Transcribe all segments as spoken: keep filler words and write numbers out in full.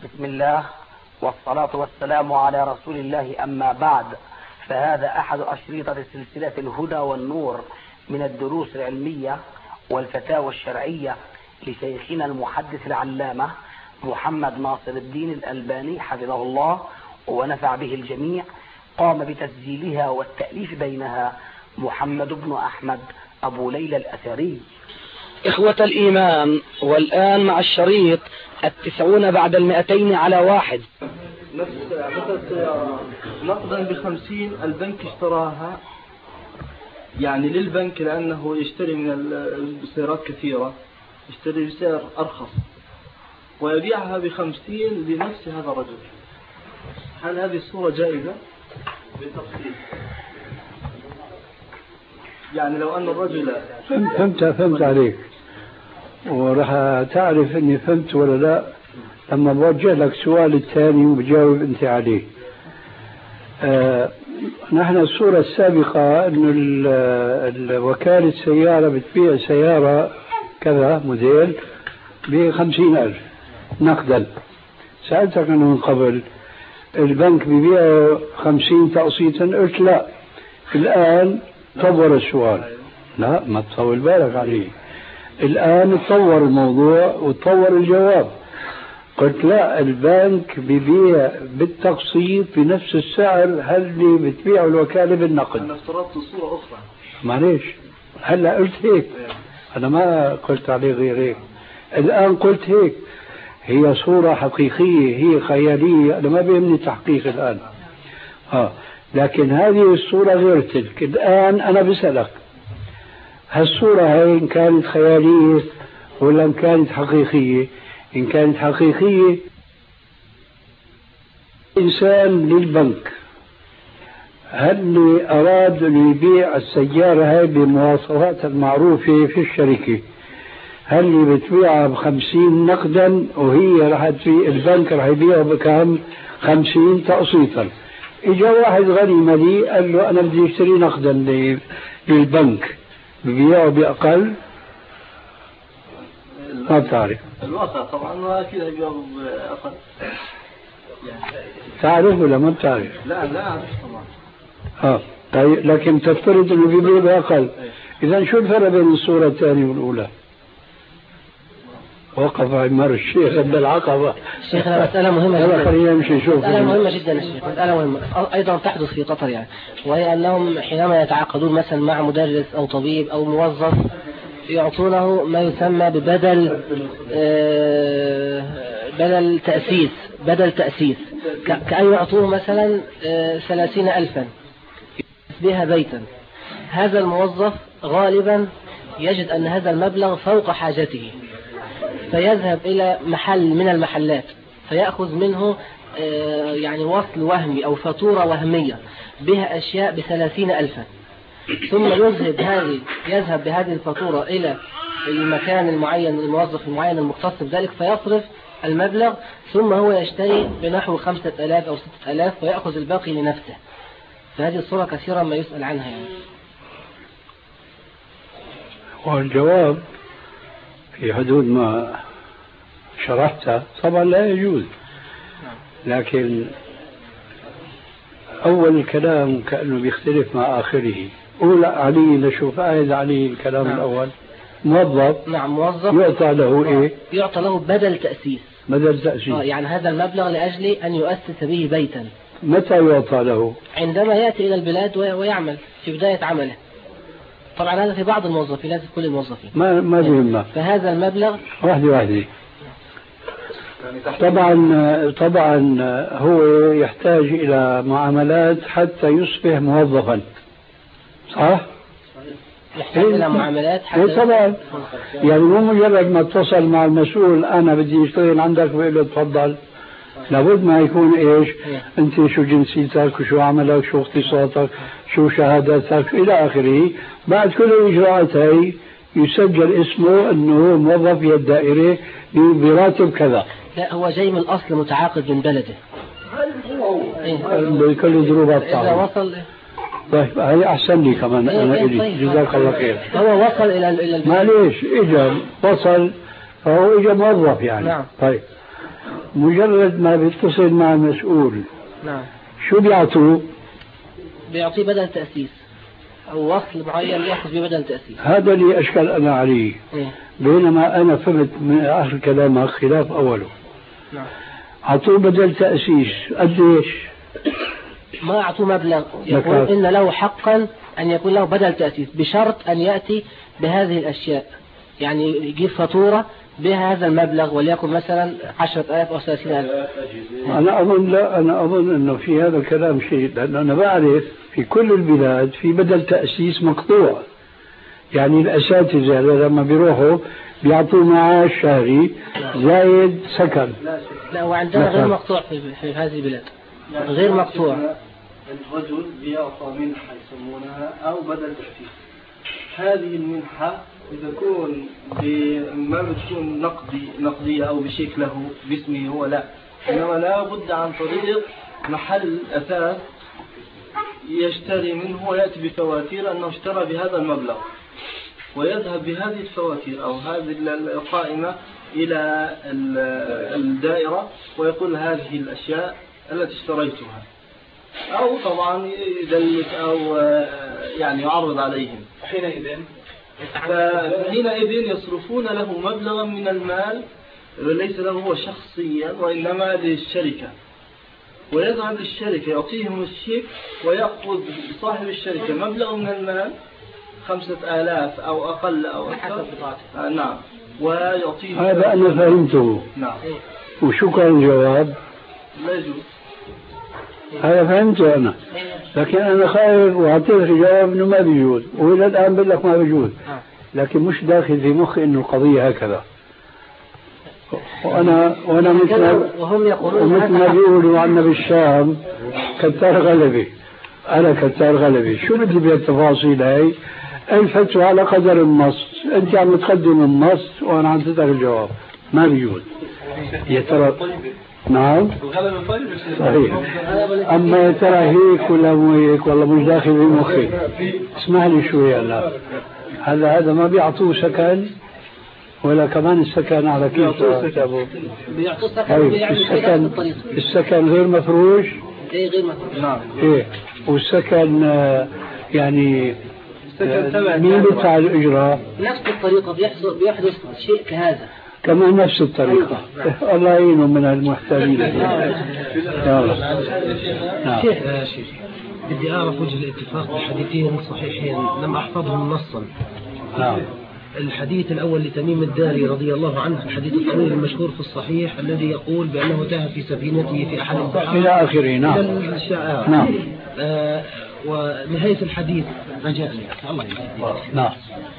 بسم الله والصلاة والسلام على رسول الله، أما بعد، فهذا أحد أشريطة سلسلة الهدى والنور من الدروس العلمية والفتاوى الشرعية لشيخنا المحدث العلامة محمد ناصر الدين الألباني حفظه الله ونفع به الجميع. قام بتسجيلها والتأليف بينها محمد بن أحمد أبو ليلى الأثري. إخوة الإيمان، والآن مع الشريط التسعون بعد المئتين على واحد. نفس مثل سيارة نقدا بخمسين البنك اشتراها يعني للبنك لأنه يشتري من السيارات كثيرة، يشتري بسعر أرخص ويبيعها بخمسين لنفس هذا الرجل. هل هذه الصورة جائزة؟ بالتفصيل يعني لو أن الرجل فهمت فهمت عليك، وراح تعرف إني فهمت ولا لا لما بوجه لك سؤال الثاني وبجاوب أنت عليه. آه نحن الصورة السابقة إنه الوكالة السيارة بتبيع سيارة كذا موديل بخمسين ألف نقدا. سألتك أنه من قبل البنك بيبيع خمسين تقسيطا، قلت لا. الآن طور السؤال، لا ما تطول بالك عليه، الآن تطور الموضوع وتطور الجواب. قلت لا، البنك بيبيع بالتقسيط بنفس السعر هل اللي بتبيعه الوكالة بالنقد. أنا افترضت صورة أخرى. معليش، هلا قلت هيك، أنا ما قلت عليه غير هيك. الآن قلت هيك، هي صورة حقيقية، هي خيالية، أنا ما بيهمني تحقيق الآن. آه لكن هذه الصورة غير تلك. الآن أنا بسألك، هالصورة هاي إن كانت خيالية ولا إن كانت حقيقية؟ إن كانت حقيقية، إنسان للبنك هل أراد أن يبيع السيارة هاي بمواصفات المعروفة في الشركة، هل اللي بتبيعها بخمسين نقدا وهي راح تبيع البنك راح يبيعها بكم؟ خمسين تقسيطا. إجا واحد غني مليء قال له أنا بدي أشتري نقدا للبنك، ببيعه بأقل؟ ما بتعرف الواقع طبعا واكيد بيبيعه بأقل. تعرف ولا ما بتعرف؟ لا لا أعرف طبعا. اه طيب، لكن تفترض انه بيبيع بأقل. اذا شو الفرق بين الصورة الثانية والأولى؟ وقف عمار الشيخ عند العقبة. شيخنا مسألة مهمة جدا. خلينا نمشي نشوف. مسألة مهمة جدا يا شيخ، مسألة مهمة أيضا تحدث في قطر يعني، وهي أنهم حينما يتعاقدون مثلا مع مدرس أو طبيب أو موظف يعطونه ما يسمى ببدل بدل تأسيس بدل تأسيس كأن يعطوه مثلا ثلاثين ألفا بها بيتا. هذا الموظف غالبا يجد أن هذا المبلغ فوق حاجته، فيذهب إلى محل من المحلات فيأخذ منه يعني وصل وهمي أو فاتورة وهمية بها أشياء بثلاثين ألفا، ثم يذهب هذه يذهب بهذه الفاتورة إلى المكان المعين، الموظف المعين المختص بذلك، فيصرف المبلغ، ثم هو يشتري بنحو خمسة آلاف أو ستة آلاف ويأخذ الباقي لنفسه. فهذه الصورة كثيرا ما يسأل عنها يعني. والجواب في حدود ما شرحته طبعا لا يجوز، لكن أول الكلام كأنه بيختلف مع آخره. أولى علي نشوف آية علي الكلام نعم. الأول موظف نعم موظف يعطى له إيه؟ يعطى له بدل تأسيس. بدل تأسيس آه يعني هذا المبلغ لأجل أن يؤسس به بيتا. متى يعطى له؟ عندما يأتي إلى البلاد ويعمل في بداية عمله. طبعا هذا في بعض الموظفين، ليس كل الموظفين. ما ما بيهمنا. فهذا المبلغ واحدة واحدة. طبعا طبعا هو يحتاج إلى معاملات حتى يصبح موظفا، صح؟ يحتاج إلى معاملات حتى طبعا يعني مو مجرد ما اتصل مع المسؤول أنا بدي أشتغل عندك بقول له تفضل، لابد ما يكون إيش؟ أنت شو جنسيتك وشو عملك شو اختصاصك شو شهاداتك إلى آخره. بعد كل الإجراءات هاي يسجل اسمه أنه موظف في الدائرة براتب كذا. لا هو جاي من الأصل متعاقد من بلده بكل ظروفات إذا وصل. طيب هي أحسن لي كمان أنا إلي جزاك الله خير. هو وصل إلى إلى معليش إجا وصل فهو إجا موظف يعني. نعم. طيب مجرد ما بيتصل مع المسؤول نعم شو بيعطوه؟ بيعطيه بدل تأسيس أو وصل معين يأخذ ببدل تأسيس. هذا اللي أشكل أنا عليه. إيه؟ بينما أنا فهمت من آخر كلامك خلاف أوله. نعم. أعطوه بدل تأسيس قديش؟ ما أعطوه مبلغ يقول إن له حقا أن يكون له بدل تأسيس بشرط أن يأتي بهذه الأشياء، يعني يجيب فاتورة بهذا المبلغ وليكن مثلا عشرة آلاف أو ثلاثين ألف. أنا أظن لا أنا أظن أنه في هذا الكلام شيء، لأن أنا بعرف في كل البلاد في بدل تأسيس مقطوع، يعني الأساتذة لما بيروحوا بيعطوا معاش شهري زايد سكن. لا وعندنا غير مقطوع في, في هذه البلاد، غير مقطوع. الرجل بيعطى منحة يسمونها أو بدل تأسيس. هذه المنحة بتكون ما بتكون نقدي نقدية أو بشيك له باسمه هو، لا، إنما لا بد عن طريق محل أثاث يشتري منه ويأتي بفواتير أنه اشترى بهذا المبلغ، ويذهب بهذه الفواتير أو هذه القائمة إلى الدائرة ويقول هذه الأشياء التي اشتريتها، أو طبعا يدلك أو يعني يعرض عليهم. حينئذ فحينئذ يصرفون له مبلغا من المال ليس له هو شخصيا وإنما للشركة، ويذهب للشركة يعطيهم الشيك ويأخذ صاحب الشركة مبلغ من المال خمسة آلاف أو أقل أو أكثر. آه نعم. ويعطيهم هذا أنا فهمته. نعم. وشو كان الجواب؟ لا يجوز. هذا فهمته أنا، لكن أنا خايف وأعطيك جواب إنه ما بيجوز، وإلى الآن بقول لك ما بيجوز، لكن مش داخل في مخي إنه القضية هكذا. وأنا وأنا مثل وهم يقولون ومثل ما بيقولوا عنا بالشام كتار غلبي، أنا كتار غلبي، شو بدي بالتفاصيل هاي؟ الفتوى على قدر النص، أنت عم تقدم النص وأنا عم تترك الجواب، ما بيجوز. يا ترى نعم صحيح، أما يا ترى هيك ولا مو هيك والله مش داخل في مخي. اسمح لي شوي هلا، هلا هذا ما بيعطوه سكن ولا كمان السكن على كيف؟ بيعطوه سكن. السكن السكن غير مفروش. ايه غير مفروش. نعم. ايه والسكن يعني مين بيدفع الإجراء؟ نفس الطريقة بيحصل بيحدث شيء كهذا. كمان نفس الطريقة. الله يعينهم من المحتالين. نعم. شيخ بدي أعرف وجه الاتفاق بحديثين صحيحين لم أحفظهم نصا. نعم. الحديث الأول لتميم الداري رضي الله عنه، الحديث الطويل المشهور في الصحيح الذي يقول بأنه تاه في سفينته في أحد البحار إلى آخره. نعم. نعم. آه ونهاية الحديث رجعني الله يجزيك. نعم.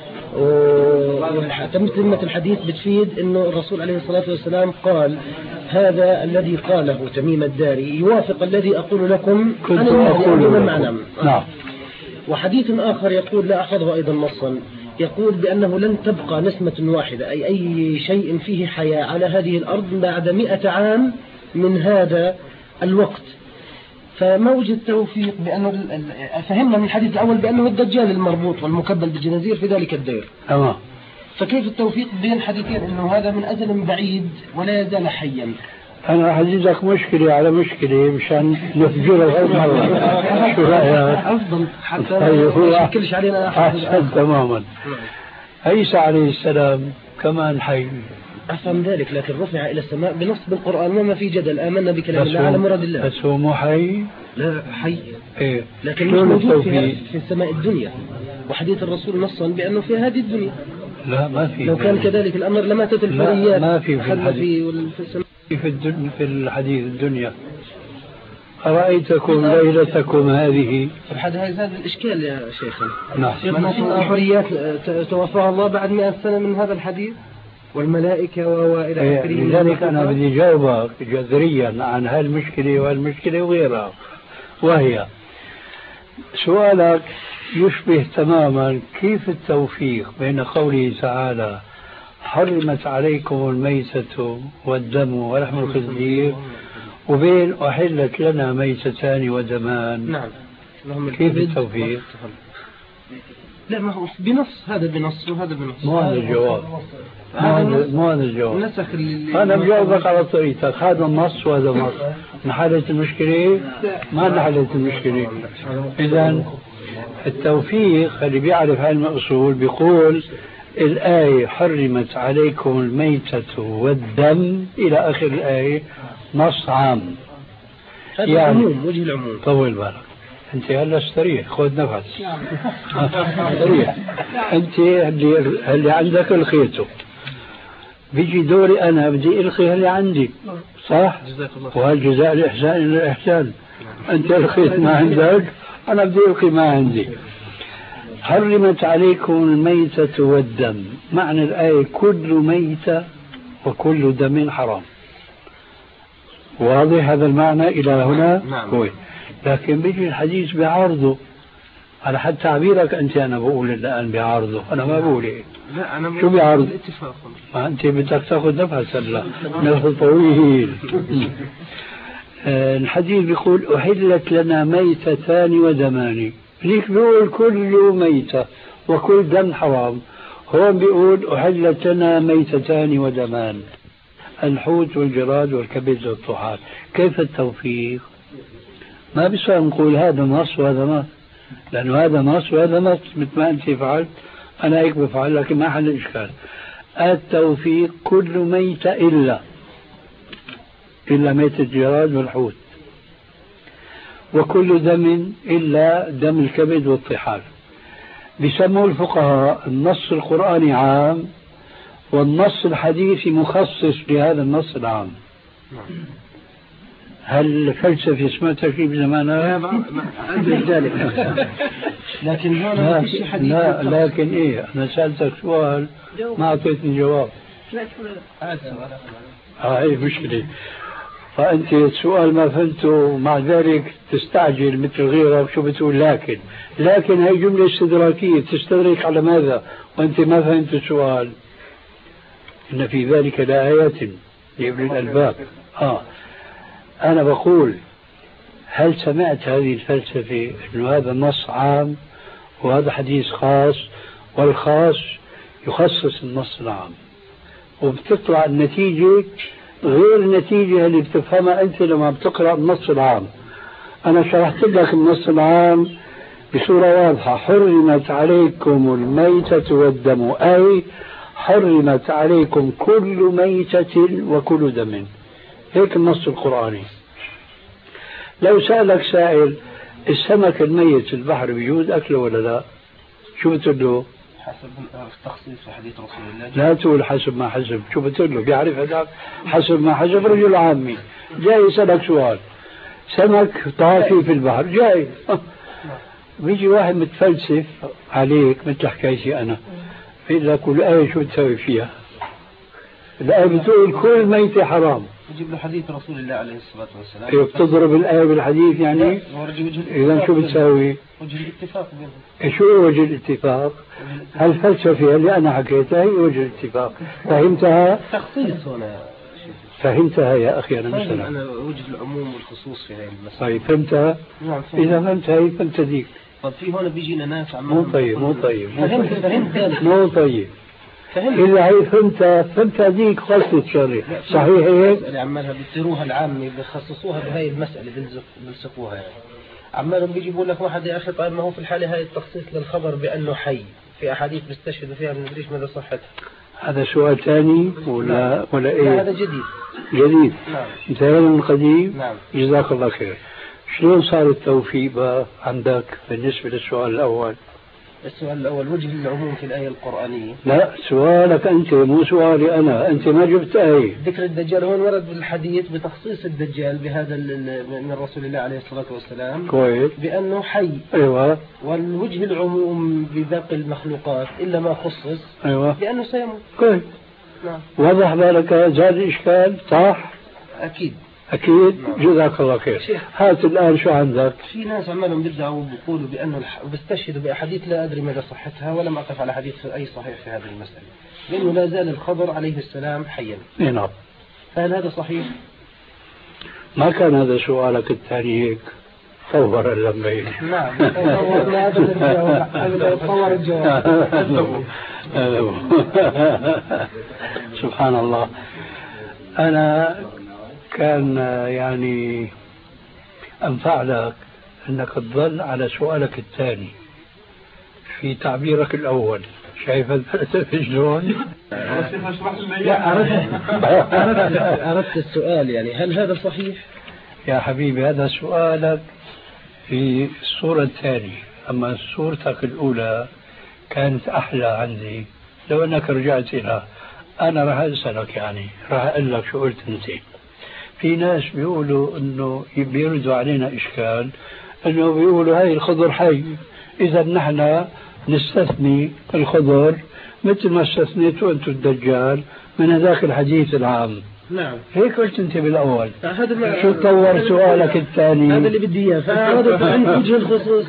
وتمت الحديث بتفيد انه الرسول عليه الصلاة والسلام قال هذا الذي قاله تميم الداري يوافق الذي اقول لكم كنت اقول معنا. نعم. وحديث اخر يقول لا احفظه ايضا نصا، يقول بانه لن تبقى نسمة واحدة اي اي شيء فيه حياة على هذه الارض بعد مئة عام من هذا الوقت. فما وجد توفيق بأنه فهمنا من الحديث الأول بأنه الدجال المربوط والمكبل بالجنازير في ذلك الدير. تمام. فكيف التوفيق بين الحديثين أنه هذا من أزل بعيد ولا يزال حيا؟ أنا حجزك مشكلة على مشكلة مشان نفجرها مرة. شو رأيك؟ أفضل حتى ما يشكلش علينا أحد. تماما. عيسى عليه السلام كمان حي. أفهم ذلك، لكن رفع إلى السماء بنص بالقرآن وما في جدل، آمنا بكلام الله على مراد الله. بس هو مو حي؟ لا حي. إيه. لكن مش موجود في, في السماء الدنيا، وحديث الرسول نصا بأنه في هذه الدنيا. لا ما في. لو كان كذلك الأمر لما تت الفريات. ما في في الحديث. في, السماء. في, الدن في الحديث الدنيا. أرأيتكم ليلتكم هذه. هذا الإشكال يا شيخنا. نعم. الحريات توفاها الله بعد مئة سنة من هذا الحديث. والملائكة وإلى آخره. لذلك أنا بدي جاوبك جذريا عن هالمشكلة والمشكلة وغيرها، وهي سؤالك يشبه تماما كيف التوفيق بين قوله تعالى حرمت عليكم الميتة والدم ولحم الخنزير وبين أحلت لنا ميتتان ودمان. نعم. كيف التوفيق؟ لا ما هو بنص، هذا بنص وهذا بنص. ما هذا الجواب. مو هذا الجواب. أنا بجاوبك على طريقتك، هذا نص وهذا نص. انحلت المشكلة؟ ما انحلت المشكلة. إذا التوفيق اللي بيعرف علم الأصول بيقول الآية حرمت عليكم الميتة والدم إلى آخر الآية نص عام. هذا يعني العموم، وجه العموم. طول بالك أنت هلا استريح، خذ نفس استريح. أنت اللي, اللي عندك الخيته، بيجي دوري أنا بدي ألقي اللي عندي، صح؟ وهالجزاء الإحسان إلى الإحسان. أنت الخيت ما عندك، أنا بدي ألقي ما عندي. حرمت عليكم الميتة والدم، معنى الآية كل ميتة وكل دم حرام. واضح هذا المعنى إلى هنا؟ نعم. لكن بيجي الحديث بعارضه على حد تعبيرك أنت. أنا بقول الآن بعارضه، أنا ما بقول إيه. لا أنا شو بعارض؟ ما أنت بدك تأخذ نفس هلا، نفس طويل. الحديث بيقول أحلت لنا ميتتان ودمان، ليك بيقول كل ميتة وكل دم حرام، هون بيقول أحلت لنا ميتتان ودمان، الحوت والجراد والكبد والطحال. كيف التوفيق؟ ما بيصير نقول هذا نص وهذا نص، لأنه هذا نص وهذا نص مثل ما أنت فعلت أنا هيك بفعل، لكن ما حل الإشكال. التوفيق كل ميتة إلا إلا ميتة الجراد والحوت، وكل دم إلا دم الكبد والطحال. بيسموه الفقهاء النص القرآني عام والنص الحديثي مخصص لهذا النص العام. هل الفلسفة سمعتها شيء بزمانها؟ ذلك لكن هون ما في حديث. لا لكن إيه، أنا سألتك سؤال ما أعطيتني جواب. آه إيه مشكلة. فأنت السؤال ما فهمته، مع ذلك تستعجل مثل غيرك. شو بتقول لكن؟ لكن هي جملة استدراكية تستدرك على ماذا وأنت ما فهمت السؤال. إن في ذلك لآيات لأولي الألباب. آه أنا بقول هل سمعت هذه الفلسفة أنه هذا نص عام وهذا حديث خاص، والخاص يخصص النص العام، وبتطلع النتيجة غير النتيجة اللي بتفهمها أنت لما بتقرأ النص العام. أنا شرحت لك النص العام بصورة واضحة: حرمت عليكم الميتة والدم، أي حرمت عليكم كل ميتة وكل دم. هيك النص القرآني. لو سألك سائل السمك الميت في البحر بيجوز أكله ولا لا؟ شو بتقول له؟ حسب التخصيص في حديث رسول الله. لا تقول حسب ما حسب. شو بتقول له؟ بيعرف هذاك حسب ما حسب. رجل عامي جاي يسألك سؤال: سمك طافي في البحر، جاي بيجي واحد متفلسف عليك مثل حكايتي أنا، بيقول لك الآية شو تسوي فيها؟ الآية بتقول كل ميت حرام. يجيب له حديث رسول الله عليه الصلاة والسلام. ايوه بتضرب الآية بالحديث يعني. إذا شو بتسوي؟ وجه الاتفاق بينهم. شو وجه الاتفاق؟ هالفلسفة اللي أنا حكيتها هي وجه الاتفاق. فهمتها؟ تخصيص هنا. فهمتها يا أخي أنا مثلا. أنا وجه العموم والخصوص في هذه المسألة. طيب فهمتها؟ نعم. إذا فهمتها هي فهمت ذيك. طب في هون بيجينا ناس عم. مو طيب مو طيب. فهمت فهمت. مو طيب. فهمت. إذا هي فهمتها فهمتها ذيك خلصت شري. صحيح هيك؟ اللي عمالها بيصيروها العامة بيخصصوها بهاي المسألة بيلزق بيلصقوها يعني. عمالهم بيجيبوا لك واحد يا أخي طيب ما هو في الحالة هاي التخصيص للخبر بأنه حي، في أحاديث بيستشهدوا فيها ما ندريش مدى صحتها. هذا سؤال ثاني ولا ولا إيه؟ لا هذا جديد. جديد. نعم. مثال من قديم. نعم. جزاك الله خير. شلون صار التوفيق بقى عندك بالنسبة للسؤال الأول؟ السؤال الأول وجه العموم في الآية القرآنية. لا سؤالك أنت مو سؤالي أنا، أنت ما جبت آية. ذكر الدجال هون ورد بالحديث بتخصيص الدجال بهذا من رسول الله عليه الصلاة والسلام. كويس. بأنه حي. أيوة. والوجه العموم بباقي المخلوقات إلا ما خصص. أيوة. بأنه سيموت. كويس. نعم. وضح بالك زاد الإشكال صح؟ أكيد. أكيد. نعم. جزاك الله خير. هات الآن شو عندك؟ في ناس عمالهم بيرجعوا بيقولوا بأنه الح... بيستشهدوا بأحاديث لا أدري مدى صحتها ولم أقف على حديث أي صحيح في هذه المسألة، لأنه لا زال الخضر عليه السلام حيا. نعم. فهل هذا صحيح؟ ما كان هذا سؤالك الثاني هيك؟ طور اللمبين. نعم طور لا أبدا طور الجواب. سبحان الله. أنا كان يعني أنفع لك أنك تظل على سؤالك الثاني في تعبيرك الأول. شايف الفلسفة شلون؟ لا أردت أردت السؤال يعني هل هذا صحيح؟ يا حبيبي هذا سؤالك في الصورة الثانية، أما صورتك الأولى كانت أحلى عندي. لو أنك رجعت إلى أنا راح أسألك يعني راح أقول لك شو قلت أنت. في ناس بيقولوا إنه بيردوا علينا إشكال إنه بيقولوا هاي الخضر حي، إذا نحن نستثني الخضر مثل ما استثنيتوا أنتم الدجال من هذاك الحديث العام. نعم هيك قلت أنت بالأول. هذا شو تطور سؤالك الثاني؟ هذا اللي بدي إياه. فأردت أن وجه الخصوص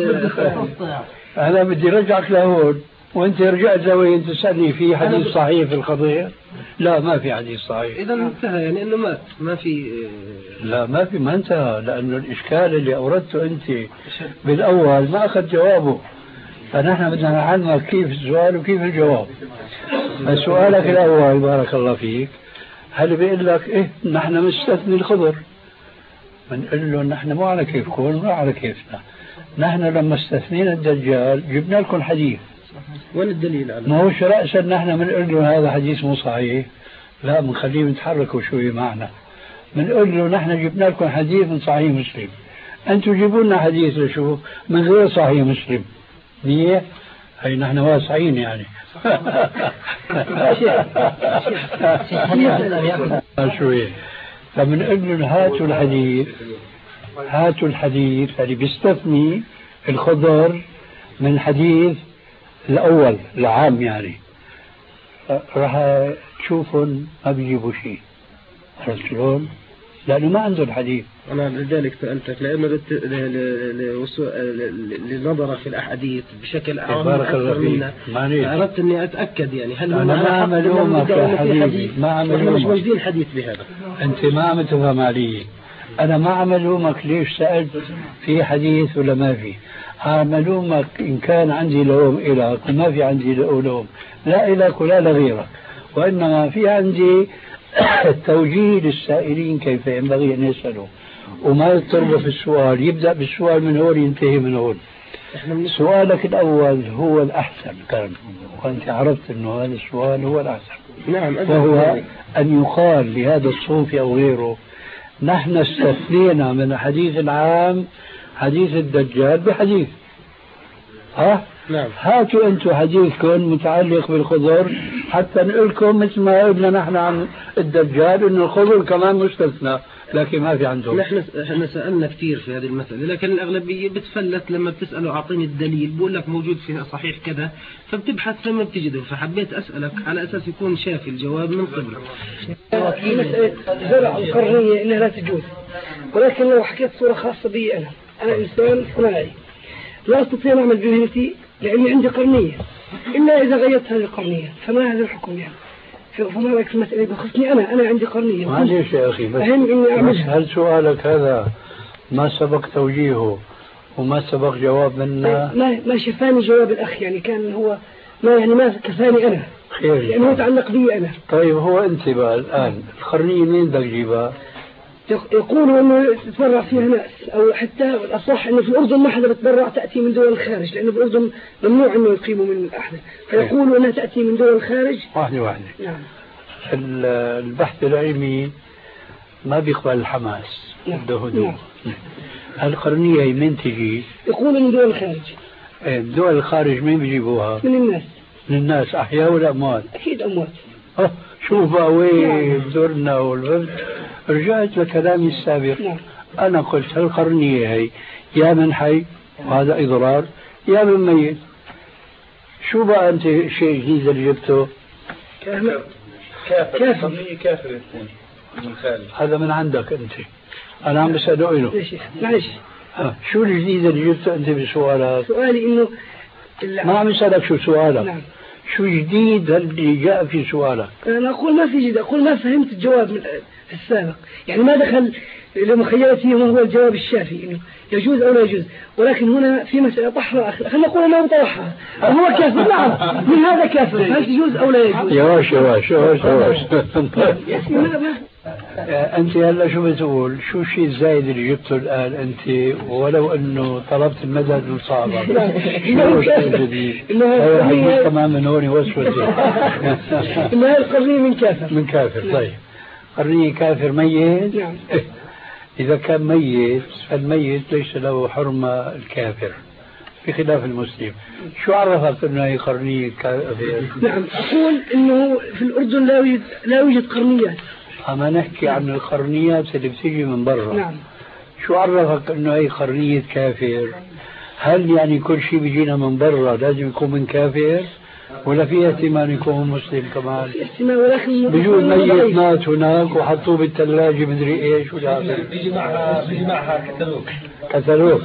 أنا بدي رجعك لهون وأنت رجعت لوين تسألني في حديث صحيح في القضية؟ لا ما في حديث صحيح. إذا انتهى يعني إنه مات ما في. لا ما في ما انتهى، لأنه الإشكال اللي أوردته أنت بالأول ما أخذ جوابه، فنحن بدنا نعلمك كيف السؤال وكيف الجواب. سؤالك الأول بارك الله فيك هل بيقول لك إيه نحن مستثني الخضر؟ بنقول له نحن مو على كيفكم مو على كيفنا. نحن لما استثنينا الدجال جبنا لكم حديث. وين الدليل على؟ ما هوش رأسا نحن بنقول له هذا حديث مو صحيح، لا بنخليهم يتحركوا شوي معنا. بنقول له نحن جبنا لكم حديث من صحيح مسلم، أنتم جيبوا لنا حديث لشو من غير صحيح مسلم. دي هي نحن واسعين يعني. شوي فبنقول له هاتوا الحديث هاتوا الحديث اللي بيستثني الخضر من الحديث الأول العام يعني. راح تشوفهم ما بيجيبوا شيء. عرفت شلون؟ لأنه ما عنده الحديث. أنا لذلك سألتك لأنه لنظر في الأحاديث بشكل أعم أكثر منا، أردت أني أتأكد يعني هل أنا ما عم ألومك يا حبيبي، ما عم ألومك. مش موجودين حديث بهذا. أنت ما عم تفهم علي. أنا ما عم ألومك ليش سألت في حديث ولا ما في. عم ألومك إن كان عندي لوم إلك وما في عندي لوم لا إلك ولا لغيرك، وإنما في عندي توجيه للسائلين كيف ينبغي أن يسألوا وما يضطروا في السؤال. يبدأ بالسؤال من هون ينتهي من هون. سؤالك الأول هو الأحسن كان، وأنت عرفت أنه هذا السؤال هو الأحسن. نعم. وهو أن يقال لهذا الصوفي أو غيره نحن استثنينا من الحديث العام حديث الدجال بحديث. ها؟ نعم. هاتوا أنتم حديثكم متعلق بالخضر حتى نقول لكم مثل ما قلنا نحن عن الدجال إنه الخضر كمان مستثنى، لكن ما في عندهم. نحن احنا سألنا كثير في هذه المسألة، لكن الأغلبية بتفلت لما بتسأله أعطيني الدليل بقول لك موجود في صحيح كذا، فبتبحث فما بتجده. فحبيت أسألك على أساس يكون شافي الجواب من قبلك. في مسألة زرع القرنية إنها لا تجوز، ولكن لو حكيت صورة خاصة بي أنا أنا إنسان صناعي لا أستطيع أن أعمل بمهنتي لأني عندي قرنية إلا إذا غيرت هذه القرنية، فما هذا الحكم يعني؟ فما رأيك في المسألة بخصني أنا أنا عندي قرنية. معليش يا أخي بس, بس هل سؤالك هذا ما سبق توجيهه وما سبق جواب منا؟ ما ما شفاني جواب الأخ يعني كان هو ما يعني ما كفاني أنا خير لأنه يعني يتعلق بي أنا. طيب هو أنت بقى الآن القرنية مين بدك تجيبها؟ يقولوا انه تتبرع فيها ناس، او حتى الاصح انه في الاردن ما حدا بتبرع تاتي من دول الخارج، لانه بالاردن ممنوع انه يقيموا من احد، فيقولوا انها تاتي من دول الخارج. واحده واحده. نعم. البحث العلمي ما بيقبل الحماس، بده هدوء. نعم. القرنيه هي من تجي؟ يقولوا من دول الخارج. ايه دول الخارج مين بيجيبوها؟ من الناس. من الناس احياء ولا اموات؟ اكيد اموات. اه شوف بقى وين زرنا والفرد. رجعت لكلامي السابق. نعم. أنا قلت هالقرنية هي يا من حي وهذا إضرار يا من ميت. شو بقى أنت شيء جديد اللي جبته؟ كافر. كافر. كافر من خارج. هذا من عندك أنت. أنا عم بسأله له. معلش. شو الجديد اللي جبته أنت بسؤالك؟ سؤالي إنه ما عم يسألك شو سؤالك. نعم. شو جديد اللي جاء في سؤالك؟ أنا أقول ما في جديد، أقول ما فهمت الجواب من السابق، يعني ما دخل لمخيلتي ما هو الجواب الشافي إنه يجوز أو لا يجوز، ولكن هنا في مسألة طحرة خلينا نقول أنه طرحها هو كافر. نعم من هذا كافر، هل يجوز أو لا يجوز؟ يواش يواش يواش يواش أنت هلا شو بتقول؟ شو الشيء الزايد اللي جبته الآن أنت ولو أنه طلبت المدد وصعبة؟ شو الشيء الجديد؟ هذا حديث كمان من هون وسوسة. إنها القرنية من كافر. من كافر. طيب قرنية كافر ميت؟ نعم. إذا كان ميت فالميت ليس له حرمة الكافر بخلاف المسلم. شو عرفك أنه هي قرنية كافر؟ نعم أقول أنه في الأردن لا يوجد لا يوجد قرنيات. أما نحكي عن القرنيات اللي بتيجي من برا. نعم. شو عرفك أنه هي قرنية كافر؟ هل يعني كل شيء بيجينا من برا لازم يكون من كافر؟ ولا في احتمال يكون مسلم كمان؟ في احتمال، ولكن بيجوز ميت مات هناك وحطوه بالثلاجة مدري ايش ولا بيجي معها بيجي معها كتالوج كتالوج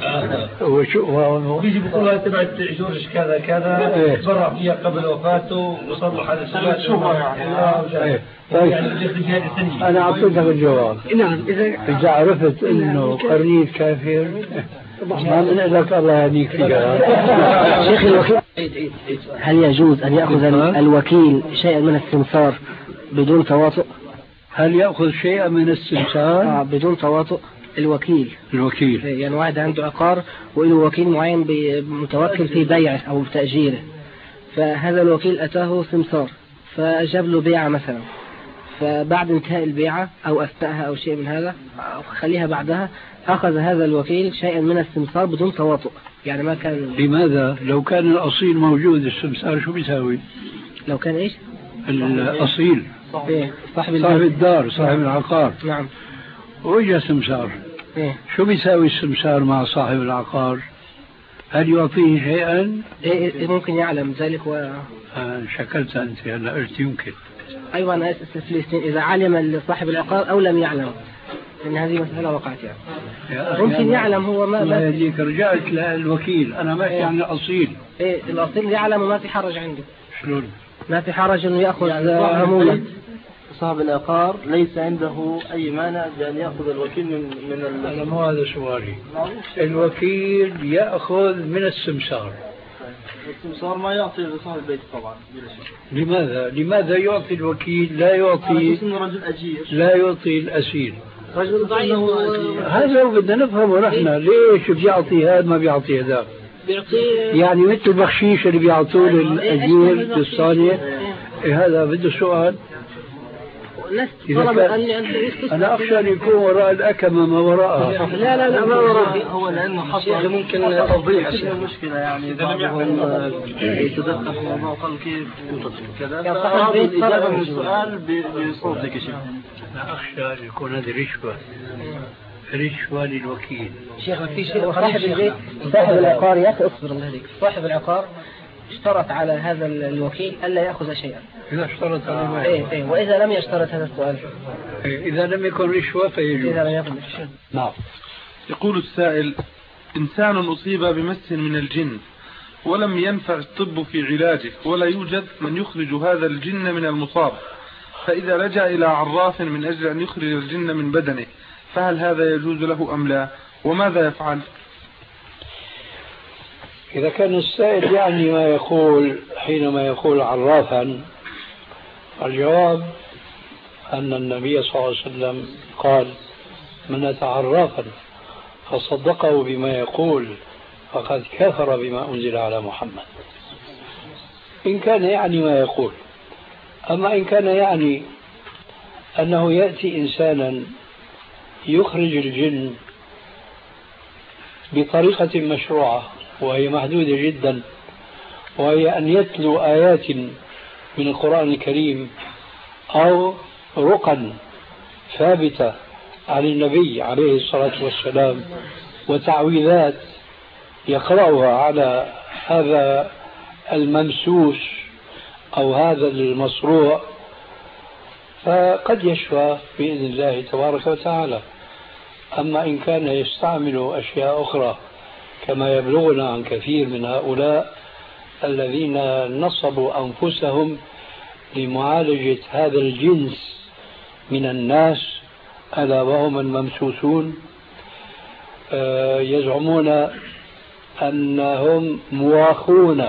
وشو بيجي بيقولها تبعت جورج كذا كذا برع فيها قبل وفاته وصلوا على السبات شهرة يعني. طيب أنا أعطيتك الجواب. نعم. إذا إذا عرفت إنه قرنية كافر ما من لك الله يهنيك فيها. شيخ الوكيل، هل يجوز أن يأخذ الوكيل شيئا من السمسار بدون تواطؤ؟ هل يأخذ شيئا من السمسار؟ آه بدون تواطؤ الوكيل. الوكيل يعني واحد عنده عقار وله وكيل معين متوكل في بيعه أو تأجيره، فهذا الوكيل أتاه سمسار فجاب له بيعة مثلا، فبعد انتهاء البيعة أو أثناءها أو شيء من هذا أو خليها بعدها أخذ هذا الوكيل شيئا من السمسار بدون تواطؤ، يعني ما كان. لماذا؟ لو كان الأصيل موجود السمسار شو بيساوي؟ لو كان إيش؟ الأصيل إيه؟ صاحب, صاحب الدار صاحب العقار. نعم. وإجا سمسار. إيه؟ شو بيساوي السمسار مع صاحب العقار؟ هل يعطيه شيئا؟ إيه ممكن يعلم ذلك و... آه شكلت أنت هلا قلت يمكن. أيوة أنا أسأل فلسطين إذا علم صاحب العقار أو لم يعلم، إن هذه مسألة وقعت يعني. ممكن يعلم هو ما ما يديك رجعت للوكيل. أنا ما أحكي عن الأصيل. إيه الأصيل يعلم وما في حرج عنده. شلون؟ ما في حرج إنه يأخذ يعني عمولة. صاحب العقار ليس عنده أي مانع بأن يأخذ الوكيل من من ال... أنا مو هذا سؤالي. الوكيل يأخذ من السمسار. السمسار ما يعطي لصاحب البيت طبعا. لماذا؟ لماذا يعطي الوكيل لا يعطي رجل أجير لا يعطي الأسيل؟ رجل ضعيف. هذا هو بدنا نفهمه نحن. ليش بيعطي هذا ما بيعطي هذا؟ بيعطيه يعني مثل البخشيش اللي بيعطوه للأجير للصانع. إيه هذا بده سؤال. أنا أخشى أن يكون وراء الأكمة ما وراءها. لا لا لا ما وراءها. هو لأنه حصل ممكن توضيح المشكلة يعني بعضهم يتدخل في الموضوع وقال كيف كذا فأراد الإجابة من السؤال بصوت ذيك الشيء. أنا أخشى أن يكون هذه رشوة رشوة للوكيل. شيخ في شيء صاحب البيت صاحب العقار يا أخي اصبر الله عليك. صاحب العقار اشترط على هذا الوكيل ألا يأخذ شيئا. إذا اشترط على ما إيه إيه وإذا لم يشترط هذا السؤال إذا لم يكن رشوة فيجوز. إذا لم يكن رشوة. نعم. يقول السائل: إنسان أصيب بمس من الجن ولم ينفع الطب في علاجه ولا يوجد من يخرج هذا الجن من المصاب، فإذا لجأ إلى عراف من أجل أن يخرج الجن من بدنه فهل هذا يجوز له أم لا؟ وماذا يفعل؟ إذا كان السائل يعني ما يقول حينما يقول عرافا، الجواب أن النبي صلى الله عليه وسلم قال: من أتى عرافا فصدقه بما يقول فقد كفر بما أنزل على محمد. إن كان يعني ما يقول. أما إن كان يعني أنه يأتي إنسانا يخرج الجن بطريقة مشروعة وهي محدودة جدا، وهي أن يتلو آيات من القرآن الكريم أو رقا ثابتة عن النبي عليه الصلاة والسلام وتعويذات يقرأها على هذا الممسوس أو هذا المصروع، فقد يشفى بإذن الله تبارك وتعالى. أما إن كان يستعمل أشياء أخرى كما يبلغنا عن كثير من هؤلاء الذين نصبوا أنفسهم لمعالجة هذا الجنس من الناس ألا وهم الممسوسون يزعمون أنهم مواخون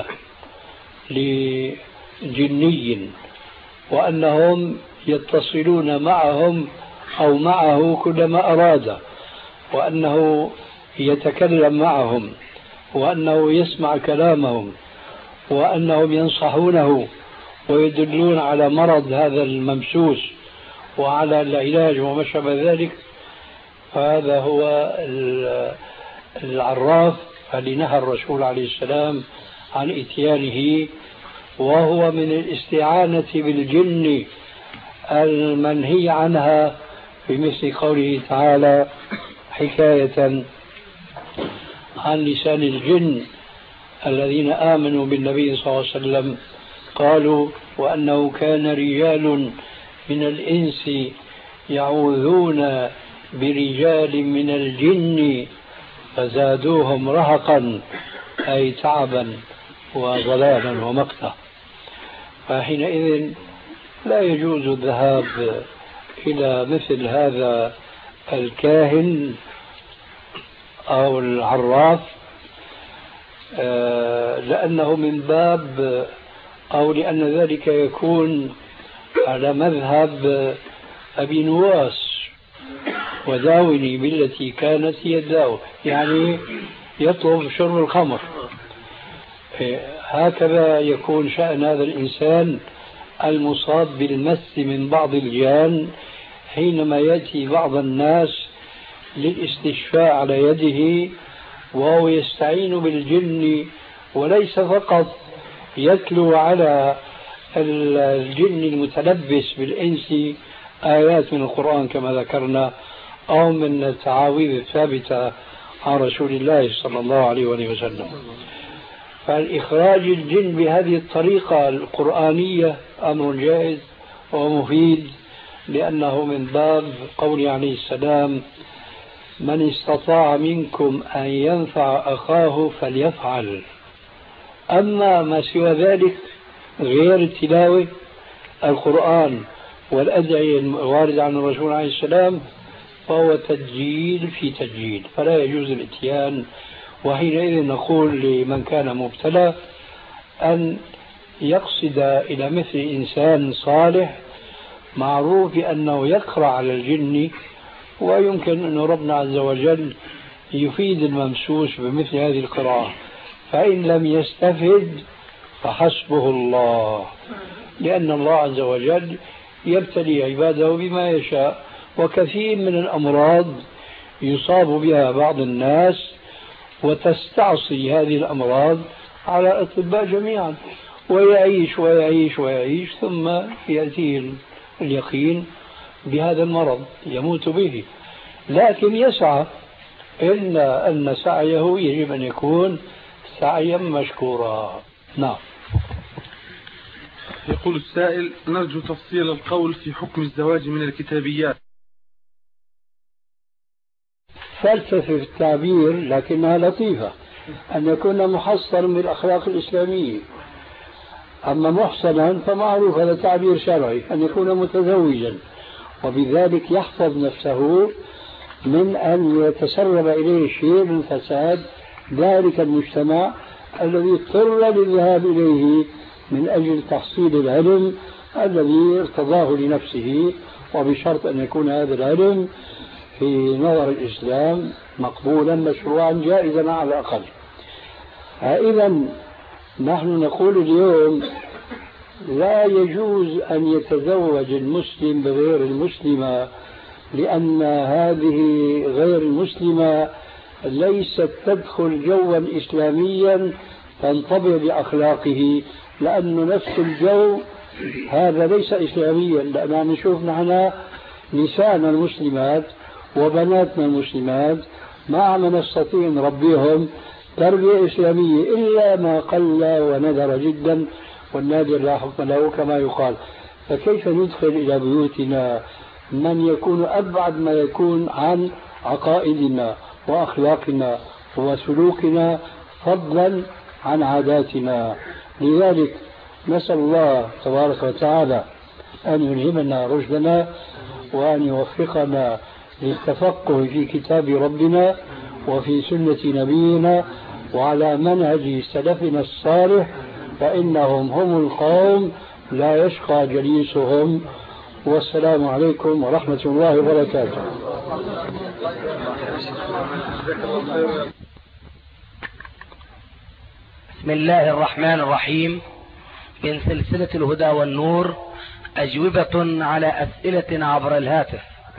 لجني وأنهم يتصلون معهم أو معه كلما أراد وأنه يتكلم معهم وأنه يسمع كلامهم وأنهم ينصحونه ويدلون على مرض هذا الممسوس وعلى العلاج وما شابه ذلك. فهذا هو العراف الذي نهى الرسول عليه السلام عن إتيانه، وهو من الاستعانة بالجن المنهي عنها في مثل قوله تعالى حكاية عن لسان الجن الذين آمنوا بالنبي صلى الله عليه وسلم قالوا وأنه كان رجال من الإنس يعوذون برجال من الجن فزادوهم رهقا أي تعبا وضلالا ومقتا. فحينئذ لا يجوز الذهاب إلى مثل هذا الكاهن أو العراف لأنه من باب أو لأن ذلك يكون على مذهب أبي نواس وداوني بالتي كانت هي الداو، يعني يطلب شرب الخمر. هكذا يكون شأن هذا الإنسان المصاب بالمس من بعض الجان حينما يأتي بعض الناس للاستشفاء على يده وهو يستعين بالجن، وليس فقط يتلو على الجن المتلبس بالإنس آيات من القرآن كما ذكرنا أو من التعاويذ الثابتة عن رسول الله صلى الله عليه وسلم. فالإخراج الجن بهذه الطريقة القرآنية أمر جائز ومفيد، لأنه من باب قول عليه السلام من استطاع منكم أن ينفع أخاه فليفعل. أما ما سوى ذلك غير التلاوة القرآن والأدعية الواردة عن الرسول عليه السلام فهو تسجيل في تسجيل، فلا يجوز الاتيان. وحينئذ نقول لمن كان مبتلى أن يقصد إلى مثل إنسان صالح معروف بأنه يقرأ على الجن، ويمكن أن ربنا عز وجل يفيد الممسوس بمثل هذه القراءة، فإن لم يستفد فحسبه الله، لأن الله عز وجل يبتلي عباده بما يشاء. وكثير من الأمراض يصاب بها بعض الناس وتستعصي هذه الأمراض على الأطباء جميعا، ويعيش ويعيش ويعيش ثم يأتيه اليقين بهذا المرض يموت به، لكن يسعى، إلا أن سعيه يجب أن يكون سعيا مشكورا. نعم. يقول السائل نرجو تفصيل القول في حكم الزواج من الكتابيات. فلسفة في التعبير لكنها لطيفة، أن يكون محصنا بالأخلاق الإسلامية. أما محصنا فمعروف هذا تعبير شرعي، أن يكون متزوجا وبذلك يحفظ نفسه من أن يتسرب إليه شيء من فساد ذلك المجتمع الذي اضطر للذهاب إليه من أجل تحصيل العلم الذي ارتضاه لنفسه، وبشرط أن يكون هذا العلم في نظر الإسلام مقبولا مشروعا جائزا على الأقل. إذا نحن نقول اليوم لا يجوز أن يتزوج المسلم بغير المسلمة، لأن هذه غير المسلمة ليست تدخل جوا إسلاميا تنطبع بأخلاقه، لأنه نفس الجو هذا ليس إسلاميا. لأننا نشوف نحن نساءنا المسلمات وبناتنا المسلمات ما نستطيع نربيهم تربية إسلامية إلا ما قل وندر جدا، والنادر لا حكم له كما يقال. فكيف ندخل إلى بيوتنا من يكون أبعد ما يكون عن عقائدنا وأخلاقنا وسلوكنا فضلا عن عاداتنا؟ لذلك نسأل الله تبارك وتعالى أن يلهمنا رشدنا وأن يوفقنا للتفقه في كتاب ربنا وفي سنة نبينا وعلى منهج سلفنا الصالح، فإنهم هم القوم لا يشقى جليسهم. والسلام عليكم ورحمة الله وبركاته. بسم الله الرحمن الرحيم. من سلسلة الهدى والنور، أجوبة على أسئلة عبر الهاتف.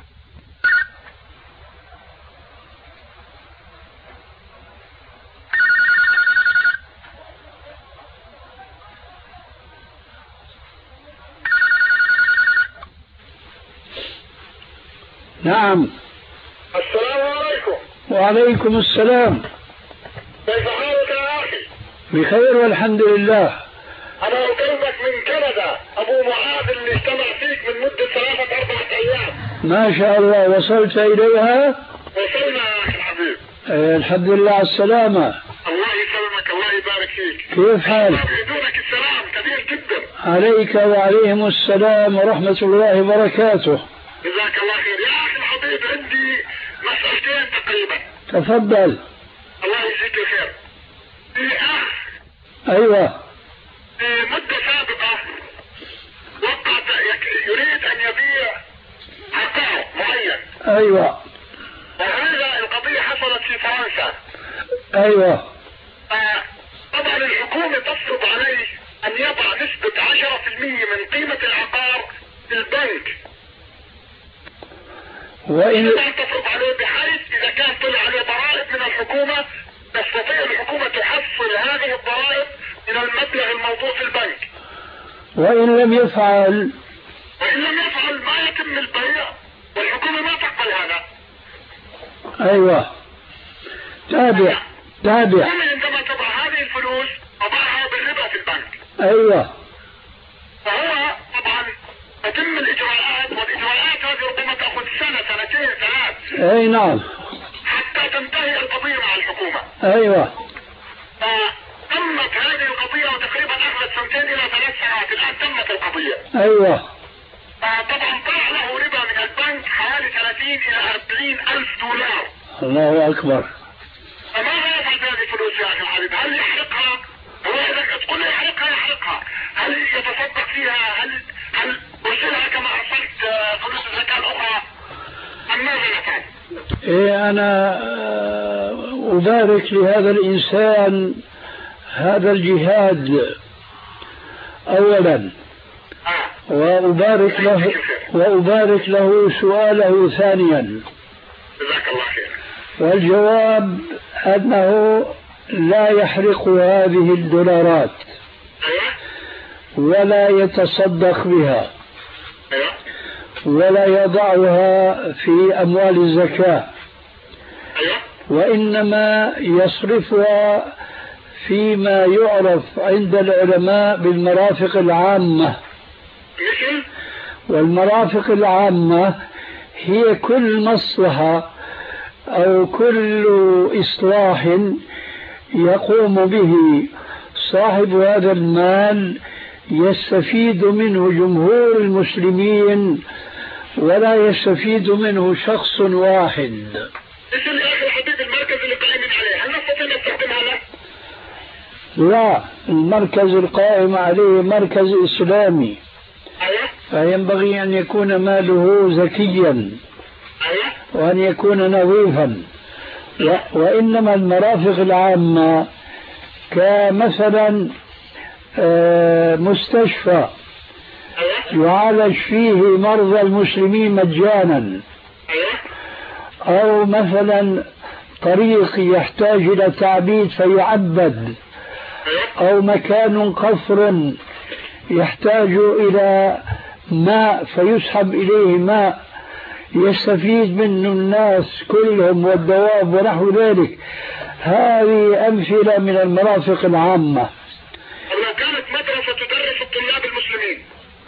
نعم. السلام عليكم. وعليكم السلام. كيف حالك يا أخي؟ بخير والحمد لله. أنا أكلمك من كندا، أبو معاذ اللي اجتمع فيك من مدة ثلاثة أربعة أيام. ما شاء الله، وصلت إليها؟ وصلنا يا أخي الحبيب. آه الحمد لله على السلامة. الله يسلمك، الله يبارك فيك. كيف حالك؟ يدونك السلام كثير جدا. عليك وعليهم السلام ورحمة الله وبركاته. جزاك الله خير يا أخي الحبيب. عندي مسألتين تقريبا. تفضل. الله يجزيك الخير. في أخ أيوة. في مدة سابقة وقع يريد أن يبيع عقار معين. أيوة. وهذا القضية حصلت في فرنسا. أيوة. طبعا الحكومة تفرض عليه أن يضع نسبة عشرة في المية من قيمة العقار في البنك. وإن تفرض عليه بحيث إذا كان طلع عليه ضرائب من الحكومة تستطيع الحكومة تحصل هذه الضرائب من المبلغ الموضوع في البنك. وإن لم يفعل وإن لم يفعل ما يتم البيع، والحكومة ما تقبل هذا. أيوة. تابع تابع. عندما تضع هذه الفلوس تضعها بالربا في البنك. أيوة. فهو طبعا تتم الإجراءات، والإجراءات هذه ربما تأخذ سنة سنتين ثلاث. أي نعم. حتى تنتهي القضية مع الحكومة. أيوة. فتمت هذه القضية وتقريبا أخذت سنتين إلى ثلاث سنوات. الآن تمت القضية. أيوة. طبعا طلع له ربا من البنك حوالي ثلاثين إلى أربعين ألف دولار. الله أكبر. فماذا يفعل بهذه الفلوس يا أخي الحبيب؟ هل يحرقها؟ هو إذا تقول لي يحرقها يحرقها. هل يتصدق فيها؟ هل هل أرسلها كما أرسلت فلوس الزكاة الأخرى؟ أم ماذا نفعل؟ إيه، أنا أبارك لهذا الإنسان هذا الجهاد أولا، وأبارك له وأبارك له سؤاله ثانيا. جزاك الله خير. والجواب أنه لا يحرق هذه الدولارات ولا يتصدق بها ولا يضعها في أموال الزكاة، وإنما يصرفها فيما يعرف عند العلماء بالمرافق العامة. والمرافق العامة هي كل مصلحة أو كل إصلاح يقوم به صاحب هذا المال يستفيد منه جمهور المسلمين ولا يستفيد منه شخص واحد. اسم يا أخي الحبيب المركز اللي قائمين عليه هل نستطيع نستخدمها له؟ لا، المركز القائم عليه مركز إسلامي. أيوة. فينبغي أن يكون ماله زكيا. أيوة. وأن يكون نظيفا. وإنما المرافق العامة كمثلا مستشفى يعالج فيه مرضى المسلمين مجانا، أو مثلا طريق يحتاج إلى تعبيد فيعبد، أو مكان قفر يحتاج إلى ماء فيسحب إليه ماء يستفيد منه الناس كلهم والدواب ونحو ذلك. هذه أمثلة من المرافق العامة. لو كانت مدرسة تدرس الطلاب المسلمين؟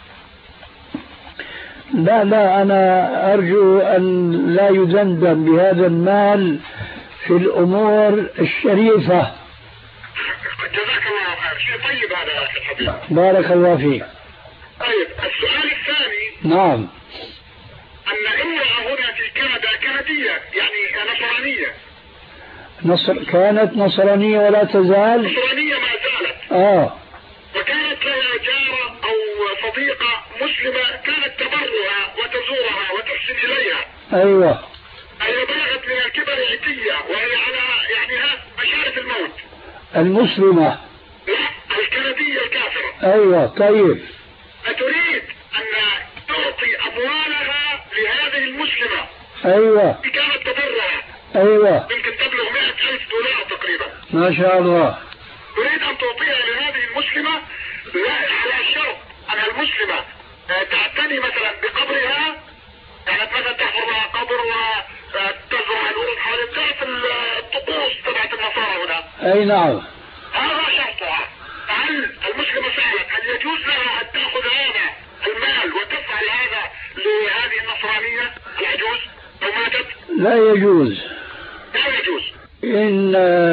لا لا، أنا أرجو أن لا يدندن بهذا المال في الأمور الشريفة. جزاك الله خير. شيء طيب هذا يا أخي الحبيب. بارك الله فيك. طيب السؤال الثاني. نعم. أن امرأة هنا في كندا كندية يعني نصرانية. نصر كانت نصرانية ولا تزال؟ نصرانية ما زالت. آه. وكانت لها جارة أو صديقة مسلمة كانت تبرها وتزورها وتحسن إليها. أيوة. هي بلغت من الكبر عتية وهي على يعني ها مشارف الموت. المسلمة؟ لا الكندية الكافرة. أيوة طيب. أتريد أن تعطي أموالها لهذه المسلمة. أيوة. كانت تبرها. أيوة. يمكن تبلغ مئة ألف دولار تقريبا. ما شاء الله. تريد أن تعطيها لهذه المسلمة لا على شرط أن المسلمة تعتني مثلا بقبرها، يعني مثلا تحفر لها قبر وتزرع الورد حوالين تعرف الطقوس تبعت النصارى هنا. أي نعم. هذا شرطها. هل المسلمة سألت هل يجوز لها أن تأخذ هذا المال وتفعل هذا لهذه النصرانية العجوز لو ماتت؟ لا يجوز. لا يجوز. إن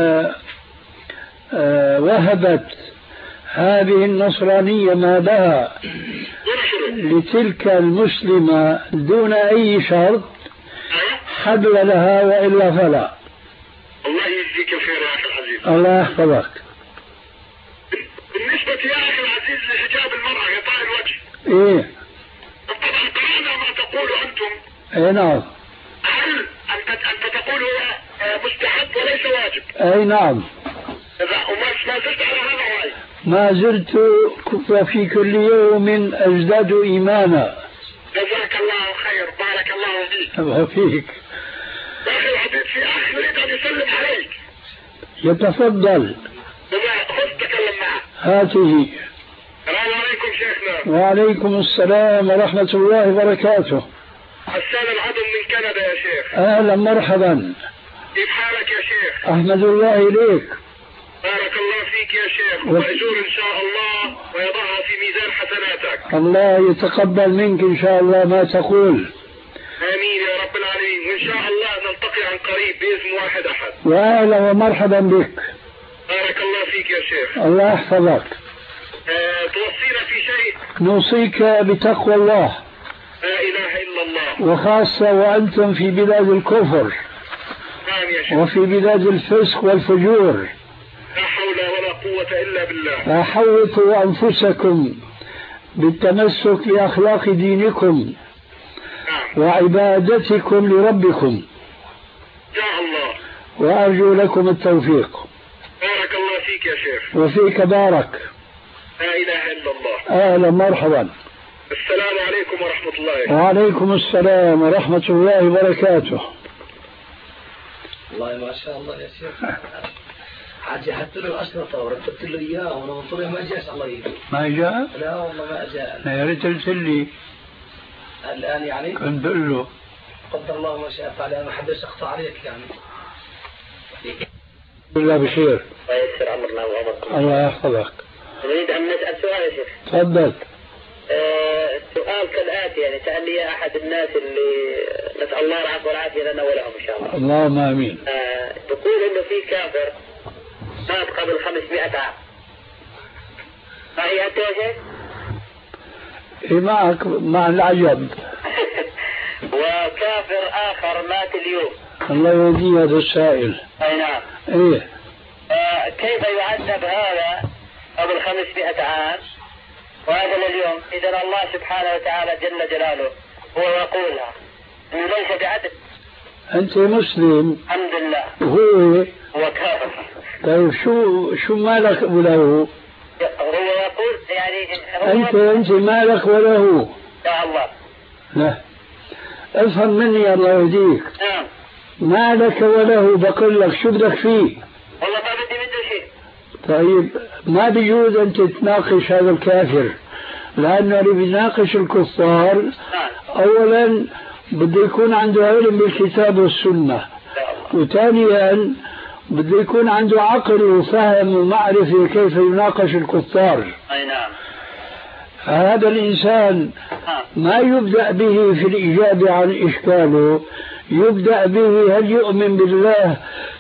آه وهبت هذه النصرانية ما لها لتلك المسلمة دون أي شرط حبل لها وإلا فلا. الله يجزيك الخير يا أخي العزيز. الله يحفظك. بالنسبة يا أخي العزيز لحجاب المرأة غطاء الوجه. إيه. طبعا قرأنا ما تقول أنتم. إيه نعم. هل أنت أنت تقول هو مستحب وليس واجب؟ أي نعم. إذا وما ما زلت على هذا الرأي. ما زلت في كل يوم أزداد إيمانا. جزاك الله خير بارك الله فيك. الله فيك. يا أخي العزيز في أخ يريد أن يسلم عليك. يتفضل. خذ تكلم معه. هاته. السلام عليكم شيخنا. وعليكم السلام ورحمة الله وبركاته. حسان العدم من كندا يا شيخ. أهلا مرحبا. كيف حالك يا شيخ؟ أحمد الله إليك. بارك الله فيك يا شيخ. ومأجور إن شاء الله ويضعها في ميزان حسناتك. الله يتقبل منك إن شاء الله ما تقول. آمين يا رب العالمين. وإن شاء الله نلتقي عن قريب بإذن واحد أحد. وأهلا ومرحبا بك. بارك الله فيك يا شيخ. الله يحفظك. أه توصينا في شيء؟ نوصيك بتقوى الله. لا إله إلا الله. وخاصة وأنتم في بلاد الكفر. نعم يا شيخ. وفي بلاد الفسق والفجور. لا حول ولا قوة إلا بالله. فحوطوا أنفسكم بالتمسك بأخلاق دينكم. نعم. وعبادتكم لربكم. يا الله. وأرجو لكم التوفيق. بارك الله فيك يا شيخ. وفيك بارك. لا إله إلا الله. أهلا مرحبا. السلام عليكم ورحمة الله. وعليكم السلام ورحمة الله وبركاته. والله ما شاء الله يا شيخ. حاجة حتى له الأشرطة ورتبت له إياه وأنا منطلع ما جاء الله يجي. ما جاء؟ لا والله ما جاء. يا ريت ترسل لي. الآن يعني؟ كنت بقول له. قدر الله ما شاء فعل. ما حدش أقطع عليك يعني. بالله بخير. الله يسر عمرنا وعمركم. الله يحفظك. نريد أن نسأل سؤال يا شيخ. تفضل. السؤال كالآتي يعني سأل لي أحد الناس اللي نسأل الله العفو والعافية لنا ولهم إن شاء الله. اللهم آمين. آه تقول إنه في كافر مات قبل خمسمائة عام. ما هي أنت يا شيخ؟ إيه معك مع العجب. وكافر آخر مات اليوم. الله يهدي هذا السائل. أي نعم. إيه. آه كيف يعذب هذا قبل خمسمائة عام وهذا اليوم؟ إذا الله سبحانه وتعالى جل جلاله هو يقولها إنه ليس بعدل. أنت مسلم. الحمد لله. وهو هو كافر. طيب شو شو مالك وله؟ هو يقول يعني هو أنت أنت مالك وله. يا الله. لا افهم مني الله يهديك. نعم. مالك وله بقول لك شو بدك فيه؟ والله ما بدي منه شيء. طيب ما بيجوز أن تتناقش هذا الكافر لأنه اللي بيناقش الكفار نعم. أولا بده يكون عنده علم بالكتاب والسنة. وثانيا بده يكون عنده عقل وفهم ومعرفة كيف يناقش الكفار. أي نعم. هذا الإنسان ما يبدأ به في الإجابة عن إشكاله، يبدأ به هل يؤمن بالله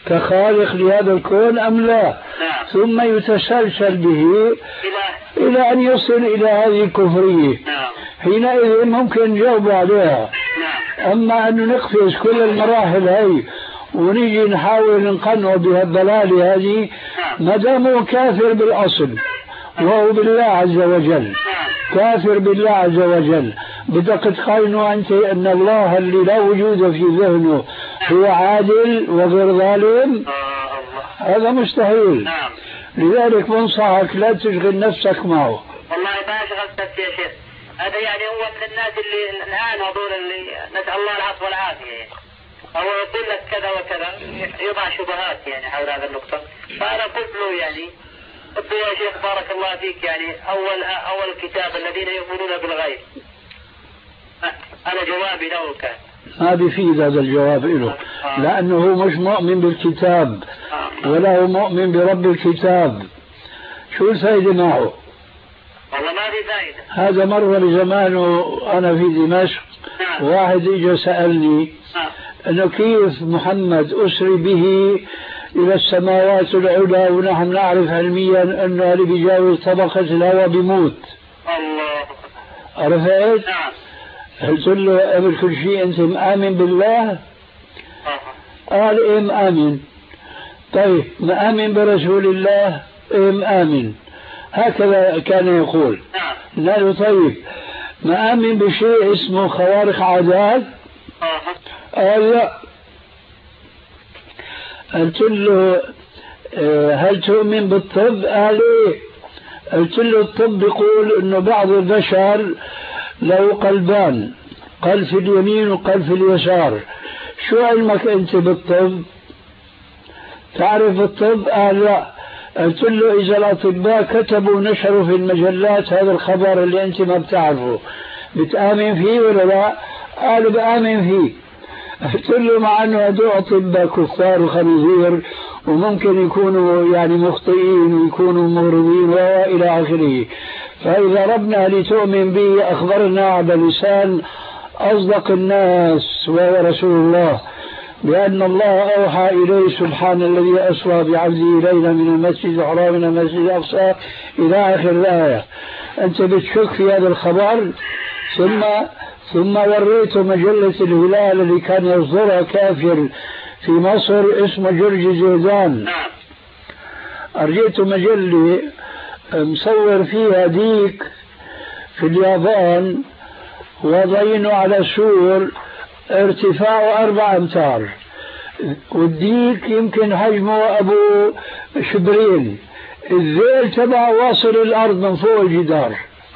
كخالق لهذا الكون أم لا؟ نعم. ثم يتسلسل به إلى إلى أن يصل إلى هذه الكفرية. نعم. حينئذ ممكن نجاوب عليها. نعم. أما أن نقفز كل المراحل هاي ونيجي نحاول نقنعه بهالضلالة هذه ما دام هو كافر بالأصل وهو بالله عز وجل، كافر بالله عز وجل، بدك تقارنه أنت أن الله اللي لا وجود في ذهنه هو عادل وغير ظالم؟ هذا مستحيل. نعم. لذلك بنصحك لا تشغل نفسك معه. والله ما شغلت نفسي يا شيخ، هذا يعني هو من الناس اللي الآن هذول اللي نسأل الله العفو والعافية يعني. هو يقول لك كذا وكذا، يضع شبهات يعني حول هذا النقطة. فأنا قلت له يعني قلت له يا شيخ بارك الله فيك يعني أول أول الكتاب الذين يؤمنون بالغيب. أنا جوابي له كان ما بيفيد هذا الجواب له، لأنه مش مؤمن بالكتاب ولا هو مؤمن برب الكتاب. شو الفائدة معه؟ والله ما في فائدة. هذا مرة بزمانه أنا في دمشق واحد إجا سألني أنه كيف محمد أسري به إلى السماوات العلى ونحن نعرف علميا أنه اللي بيجاوز طبقة الهواء بيموت. الله. عرفت؟ قلت له قبل كل شيء أنت مآمن بالله؟ قال إيه مآمن. طيب مآمن برسول الله؟ إيه مآمن. هكذا كان يقول. قال له طيب مآمن بشيء اسمه خوارق عادات؟ قال لا. قلت له هل تؤمن بالطب؟ قال ايه. قلت له الطب يقول انه بعض البشر له قلبان، قلب في اليمين وقلب في اليسار. شو علمك انت بالطب؟ تعرف بالطب؟ قال لا. قلت له اذا الاطباء كتبوا ونشروا في المجلات هذا الخبر اللي انت ما بتعرفه بتآمن فيه ولا لا؟ قال بآمن فيه. قلت له مع انه هدول اطباء كفار وخنازير وممكن يكونوا يعني مخطئين ويكونوا مغرضين والى اخره، فاذا ربنا لتؤمن به اخبرنا على لسان اصدق الناس وهو رسول الله بان الله اوحى اليه سبحان الذي اسرى بعبده ليلا من المسجد الحرام الى المسجد الاقصى الى اخر الايه. انت بتشك في هذا الخبر؟ ثم ثم وريته مجلة الهلال اللي كان يصدرها كافر في مصر اسمه جورج زيدان. أرجيته مجلة مصور فيها ديك في اليابان وضعينه على سور ارتفاعه أربع أمتار، والديك يمكن حجمه أبو شبرين، الذيل تبعه واصل الأرض من فوق الجدار.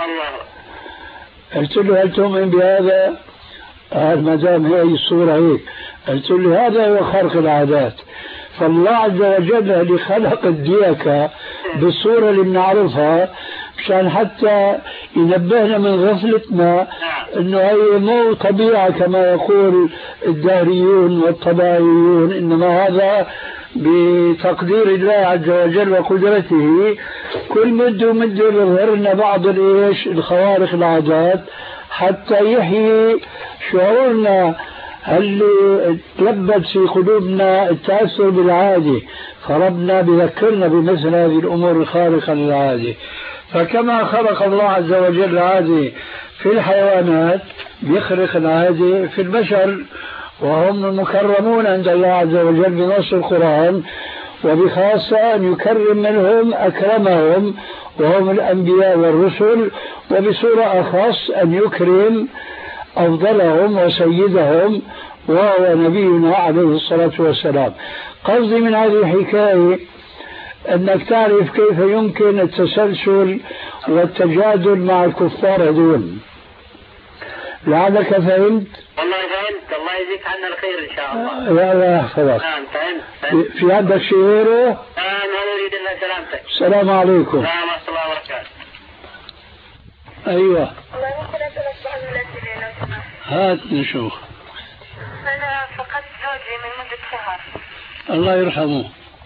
قلت له هل تؤمن بهذا؟ قال ما دام هي الصورة هيك. قلت له هذا هو خرق العادات. فالله عز وجل اللي خلق الديكة بالصورة اللي بنعرفها مشان حتى ينبهنا من غفلتنا انه هي مو طبيعة كما يقول الدهريون والطبيعيون، انما هذا بتقدير الله عز وجل وقدرته. كل مد ومد يظهر لنا بعض الايش الخوارق العادات حتى يحيي شعورنا اللي تلبد في قلوبنا التأثر بالعادة، فربنا بذكرنا بمثل هذه الأمور الخارقة للعادة. فكما خلق الله عز وجل العادة في الحيوانات بيخرق العادة في البشر، وهم مكرمون عند الله عز وجل بنص القرآن، وبخاصة أن يكرم منهم أكرمهم وهم الأنبياء والرسل، وبصورة أخص أن يكرم أفضلهم وسيدهم وهو نبينا عليه الصلاة والسلام. قصدي من هذه الحكاية أنك تعرف كيف يمكن التسلسل والتجادل مع الكفار هذول. لعلك فهمت؟ والله فهمت، الله يجزيك عنا الخير إن شاء الله. لا لا يحفظك. نعم فهمت, فهمت. في عندك شيء غيره؟ نعم أنا أريد الله سلامتك. السلام عليكم. نعم ورحمة الله وبركاته. أيوة. الله ممكن أسألك سؤال من الأسئلة لو سمحت؟ هات نشوف. أنا فقدت زوجي من مدة شهر. الله يرحمه.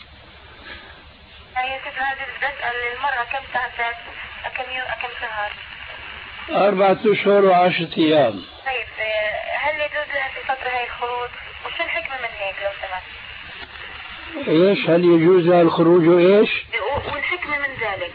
يعني كيف هذه بسأل المرأة كم تعتد؟ كم يوم كم شهر؟ أربعة أشهر وعشرة أيام. طيب هل يجوز لها في فترة هاي الخروج؟ وشو الحكمة من هيك لو سمحت؟ ايش هل يجوز لها الخروج ايش؟ والحكمة من ذلك.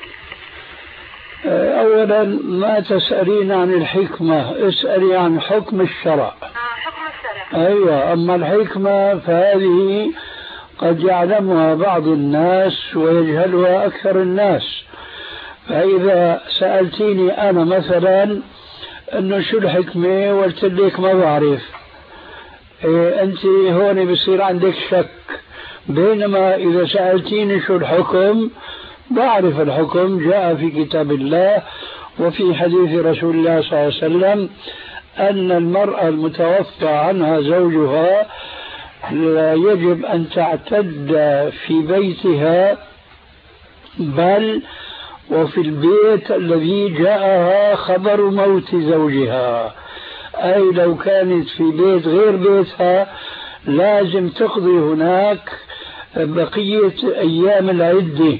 اولا ما تسألين عن الحكمة، اسألي عن حكم الشرع. اه حكم الشرع. ايوه، اما الحكمة فهذه قد يعلمها بعض الناس ويجهلها اكثر الناس. فاذا سألتيني انا مثلا انه شو الحكمة قلت لك ما بعرف، إيه انت هون بصير عندك شك. بينما اذا سألتيني شو الحكم بعرف الحكم، جاء في كتاب الله وفي حديث رسول الله صلى الله عليه وسلم أن المرأة المتوفى عنها زوجها لا يجب أن تعتد في بيتها، بل وفي البيت الذي جاءها خبر موت زوجها. أي لو كانت في بيت غير بيتها لازم تقضي هناك بقية أيام العدة،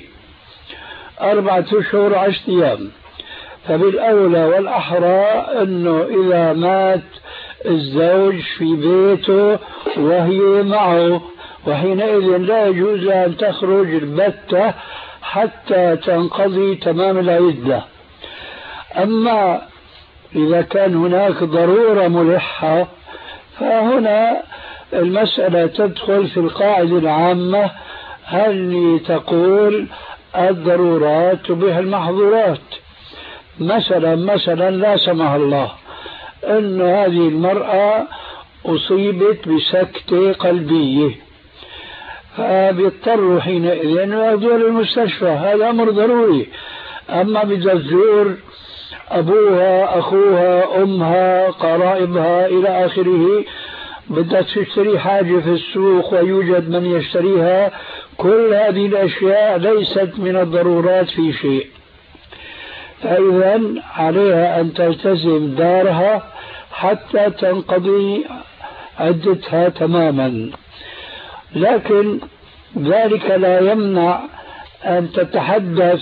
أربعة أشهر عشرة أيام. فبالأولى والأحرى أنه إذا مات الزوج في بيته وهي معه، وحينئذ لا يجوز أن تخرج البتة حتى تنقضي تمام العدة. أما إذا كان هناك ضرورة ملحة فهنا المسألة تدخل في القاعدة العامة هل تقول الضرورات تبيح المحظورات. مثلا مثلا لا سمح الله أن هذه المرأة أصيبت بسكتة قلبية، فبيضطروا حينئذ يأخذوها للمستشفى، هذا أمر ضروري. أما بدها تزور أبوها أخوها أمها قرائبها إلى آخره، بدها تشتري حاجة في السوق ويوجد من يشتريها، كل هذه الأشياء ليست من الضرورات في شيء. فإذا عليها أن تلتزم دارها حتى تنقضي عدتها تماما، لكن ذلك لا يمنع أن تتحدث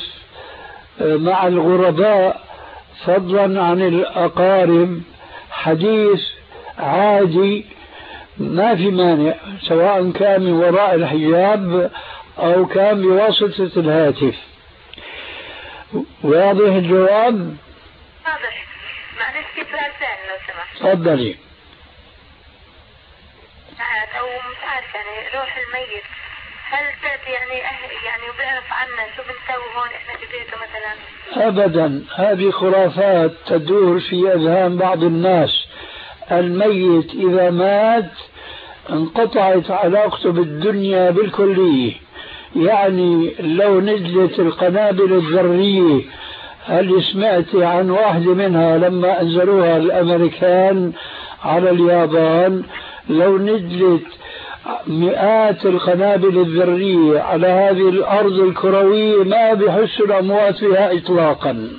مع الغرباء فضلا عن الأقارب حديث عادي ما في مانع، سواء كان من وراء الحجاب أو كان بواسطة الهاتف. واضح الجواب؟ واضح. معلش كيف ثاني لو سمحت؟ تفضلي. أو مش عارف يعني روح الميت هل تأتي يعني أهل يعني وبيعرف عنا شو بنسوي هون إحنا في بيته مثلا؟ أبدا، هذه خرافات تدور في أذهان بعض الناس. الميت إذا مات انقطعت علاقته بالدنيا بالكلية، يعني لو نزلت القنابل الذرية، هل سمعت عن واحدة منها لما أنزلوها الأمريكان على اليابان؟ لو نزلت مئات القنابل الذرية على هذه الأرض الكروية ما بحس الأموات فيها إطلاقا.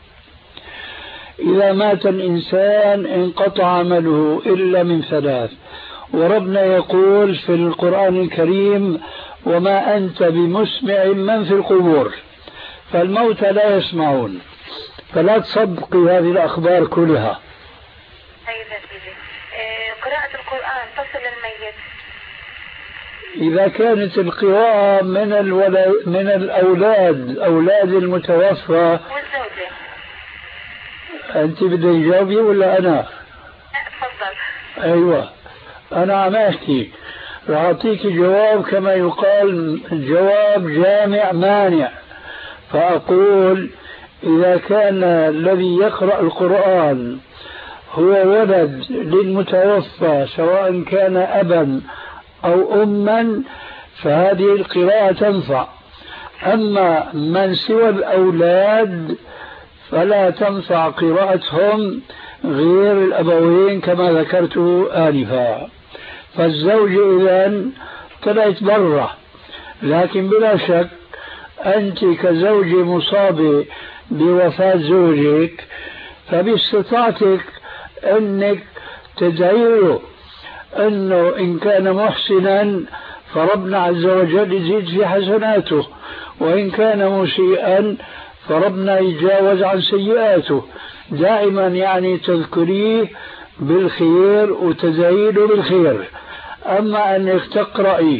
إذا مات الإنسان انقطع عمله إلا من ثلاث، وربنا يقول في القرآن الكريم وما أنت بمسمع من في القبور، فالموتى لا يسمعون، فلا تصدقي هذه الأخبار كلها. أيضا قراءة القرآن تصل للميت إذا كانت القراءة من الولد من الأولاد أولاد المتوفى. والزوجة أنت بدك تجاوبي ولا أنا؟ لا تفضل. أيوة أنا عم أحكي، راح أعطيك جواب كما يقال جواب جامع مانع. فأقول إذا كان الذي يقرأ القرآن هو ولد للمتوفى سواء كان أبا أو أما فهذه القراءة تنفع. أما من سوى الأولاد فلا تنفع قراءتهم غير الأبوين كما ذكرت آنفا. فالزوجة إذن طلعت برا، لكن بلا شك أنت كزوجة مصابة بوفاة زوجك فباستطاعتك أنك تدعي له أنه إن كان محسنا فربنا عز وجل يزيد في حسناته، وإن كان مسيئا فربنا يتجاوز عن سيئاته. دائما يعني تذكريه بالخير وتدعي له بالخير. أما أنك تقرأي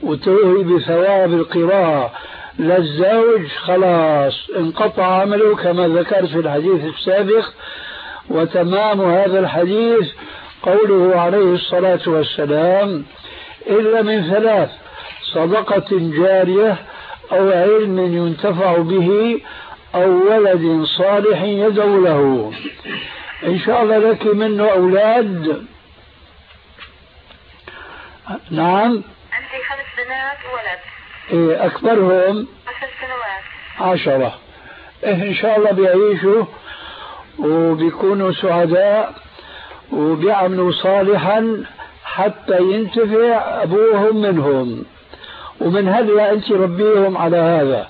وتوهي بثواب القراءة للزوج، خلاص انقطع عمله كما ذكرت في الحديث السابق. وتمام هذا الحديث قوله عليه الصلاة والسلام: إلا من ثلاث: صدقة جارية، أو علم ينتفع به، أو ولد صالح يدعو له. إن شاء الله لك منه أولاد؟ نعم. عندي خمس بنات وولد. إيه أكبرهم؟ عشر سنوات. عشرة. إيه إن شاء الله بيعيشوا وبيكونوا سعداء وبيعملوا صالحا حتى ينتفع أبوهم منهم، ومن هلا أنت ربيهم على هذا.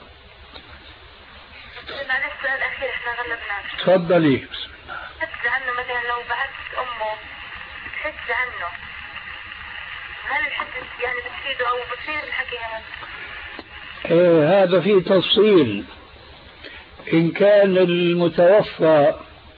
معلش السؤال الأخير إحنا غلبناك. تفضلي. حج عنه مثلا لو بعثت أمه حج عنه، هل الحج يعني بتفيده أو بتصير الحكي هذا؟ إيه هذا فيه تفصيل. إن كان المتوفى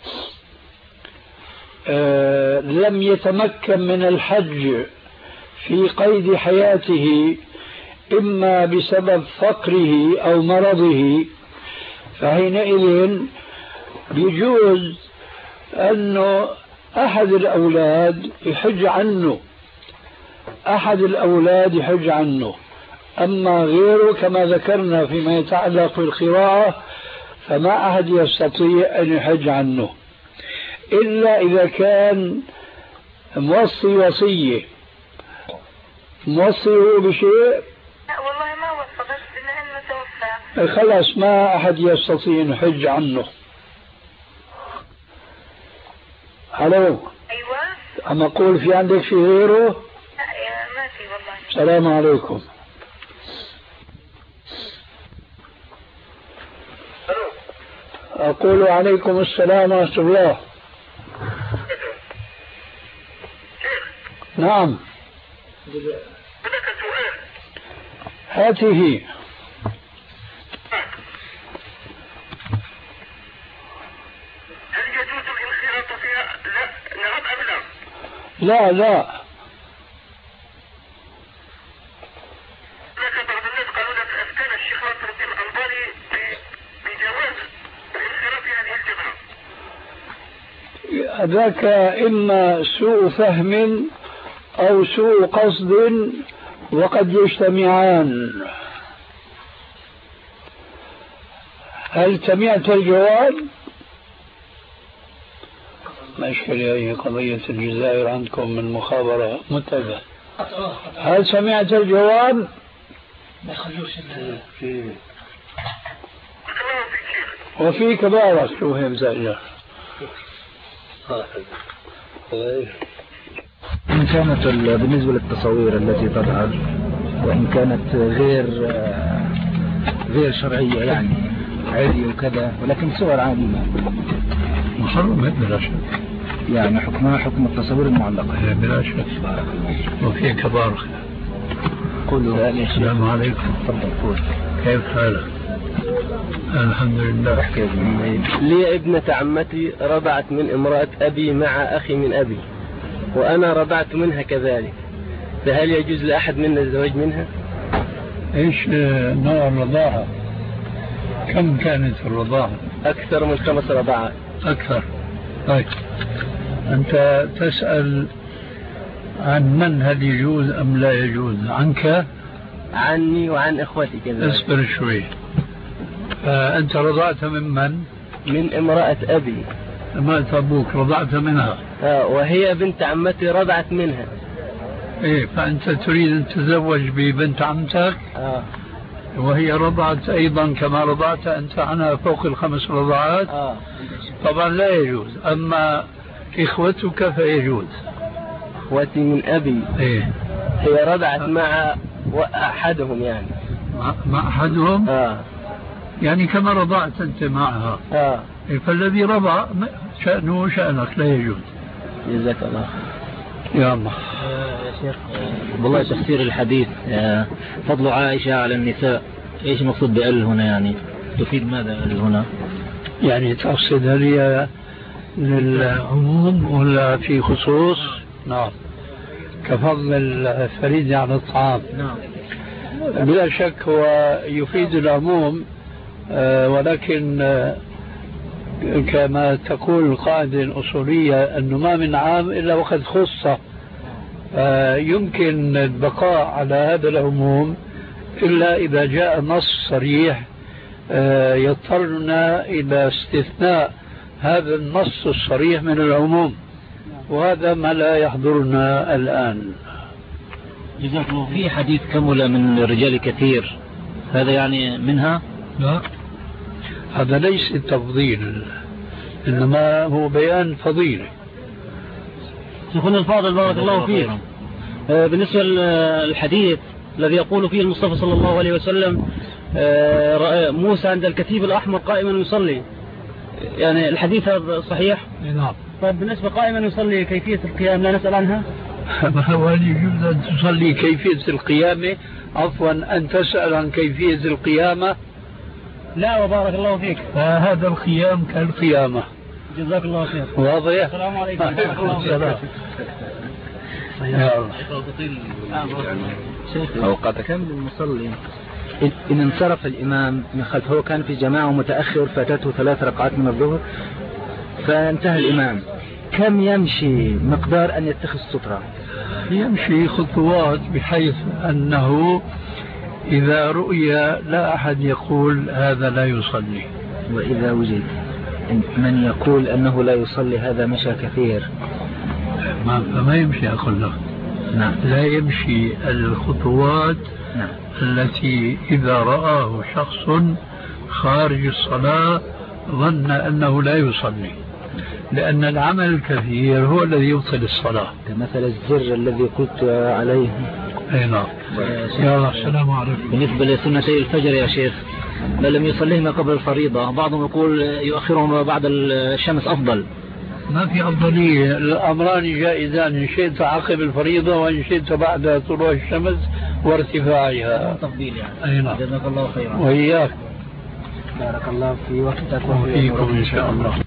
آه لم يتمكن من الحج في قيد حياته، إما بسبب فقره أو مرضه، فحينئذ يجوز أنه أحد الأولاد يحج عنه، أحد الأولاد يحج عنه. أما غيره كما ذكرنا فيما يتعلق بالقراءة فما أحد يستطيع أن يحج عنه، إلا إذا كان موصي وصية. موصيه بشيء؟ لا والله ما وصى، بس إنه توفى. خلاص ما أحد يستطيع أن يحج عنه. ألو. أيوة. أما أقول في عندك في غيره؟ لا ما في والله. السلام عليكم. أقول عليكم السلام ورحمة الله. نعم. هاته. هل يجوز الانخراط فيها؟ لا. نعم أم لا؟ لا لا. لكن بعض الناس قالوا لك أفتانا الشيخ ناصر الدين الألباني بجواز الانخراط في هذه الجماعة. ذاك إما سوء فهم أو سوء قصد وقد يجتمعان. هل سمعت الجواب؟ مشكلة هي قضية الجزائر عندكم من مخابرة متابعة. هل سمعت الجواب؟ ما يخلوش وفيك بارك شو هي مسألة. إن كانت بالنسبة للتصاوير التي تظهر وإن كانت غير غير شرعية يعني عادي وكذا، ولكن صور عادية محرمة بلا شك، يعني حكمها حكم التصاوير المعلقة بلا شك. وفيك بارك. قولوا السلام عليكم. تفضل قول. كيف حالك؟ الحمد لله. لي ابنة عمتي رضعت من امرأة أبي مع أخي من أبي، وأنا رضعت منها كذلك، فهل يجوز لأحد منا الزواج منها؟ إيش نوع الرضاعة؟ كم كانت الرضاعة؟ أكثر من خمس رضاعات. أكثر. طيب أنت تسأل عن من هل يجوز أم لا يجوز؟ عنك؟ عني وعن إخوتي كذلك. اصبر شوي. فأنت رضعت من من؟ من امرأة أبي. امرأة أبوك رضعت منها؟ آه وهي بنت عمتي رضعت منها. إيه فأنت تريد أن تتزوج ببنت عمتك؟ آه. وهي رضعت أيضا كما رضعت أنت عنها فوق الخمس رضعات؟ آه. طبعا لا يجوز. أما إخوتك فيجوز. إخوتي من أبي. إيه. هي رضعت مع أحدهم يعني. مع, مع أحدهم؟ آه. يعني كما رضعت أنت معها. آه. إيه فالذي رضع شأنه شأنك لا يجوز. جزاك الله. يا الله. يا شيخ والله تفسير الحديث فضل عائشة على النساء، ايش المقصود بأل هنا؟ يعني تفيد ماذا أل هنا؟ يعني تقصد هل هي للعموم ولا في خصوص؟ نعم. كفضل الفريد على الطعام. نعم. بلا شك هو يفيد العموم، ولكن كما تقول القاعدة الأصولية أنه ما من عام إلا وقد خص، يمكن البقاء على هذا العموم إلا إذا جاء نص صريح يضطرنا إلى استثناء هذا النص الصريح من العموم، وهذا ما لا يحضرنا الآن. في حديث كمل من الرجال كثير، هذا يعني منها؟ لا، هذا ليس تفضيل، إنما هو بيان فضيلة. شيخنا الفاضل بارك الله فيك، بالنسبة للحديث الذي يقول فيه المصطفى صلى الله عليه وسلم موسى عند الكتيب الأحمر قائما يصلي، يعني الحديث هذا صحيح؟ نعم. طيب بالنسبة قائما يصلي كيفية القيام لا نسأل عنها؟ هل يجوز أن تصلي كيفية القيامة؟ عفوا أن تسأل عن كيفية القيامة؟ لا وبارك الله فيك. هذا القيام كالقيامة. جزاك الله خير. واضح؟ السلام عليكم. بارك الله فيك. يا الله. أوقات كامل المصلي إن انصرف الإمام من خلفه، هو كان في جماعة متأخر فاتته ثلاث ركعات من الظهر فانتهى الإمام، كم يمشي مقدار أن يتخذ سترة؟ يمشي خطوات بحيث أنه إذا رؤي لا أحد يقول هذا لا يصلي. وإذا وجد من يقول أنه لا يصلي هذا مشى كثير، ما فما يمشي أقول له. نعم. لا يمشي الخطوات. نعم. التي إذا رآه شخص خارج الصلاة ظن أنه لا يصلي، لأن العمل الكثير هو الذي يبطل الصلاة، كمثل الزر الذي قلت عليه. أي نعم. يا الله السلام عليكم. بالنسبة لسنتي الفجر يا شيخ ما لم يصليهما قبل الفريضة، بعضهم يقول يؤخرهما بعد الشمس أفضل. ما في أفضلية، الأمران جائزان، إن شئت عقب الفريضة وإن شئت بعد طلوع الشمس وارتفاعها. تفضيل يعني. أي نعم. جزاك الله خيرا. وإياك. بارك الله في وقتك وفيكم إن شاء الله.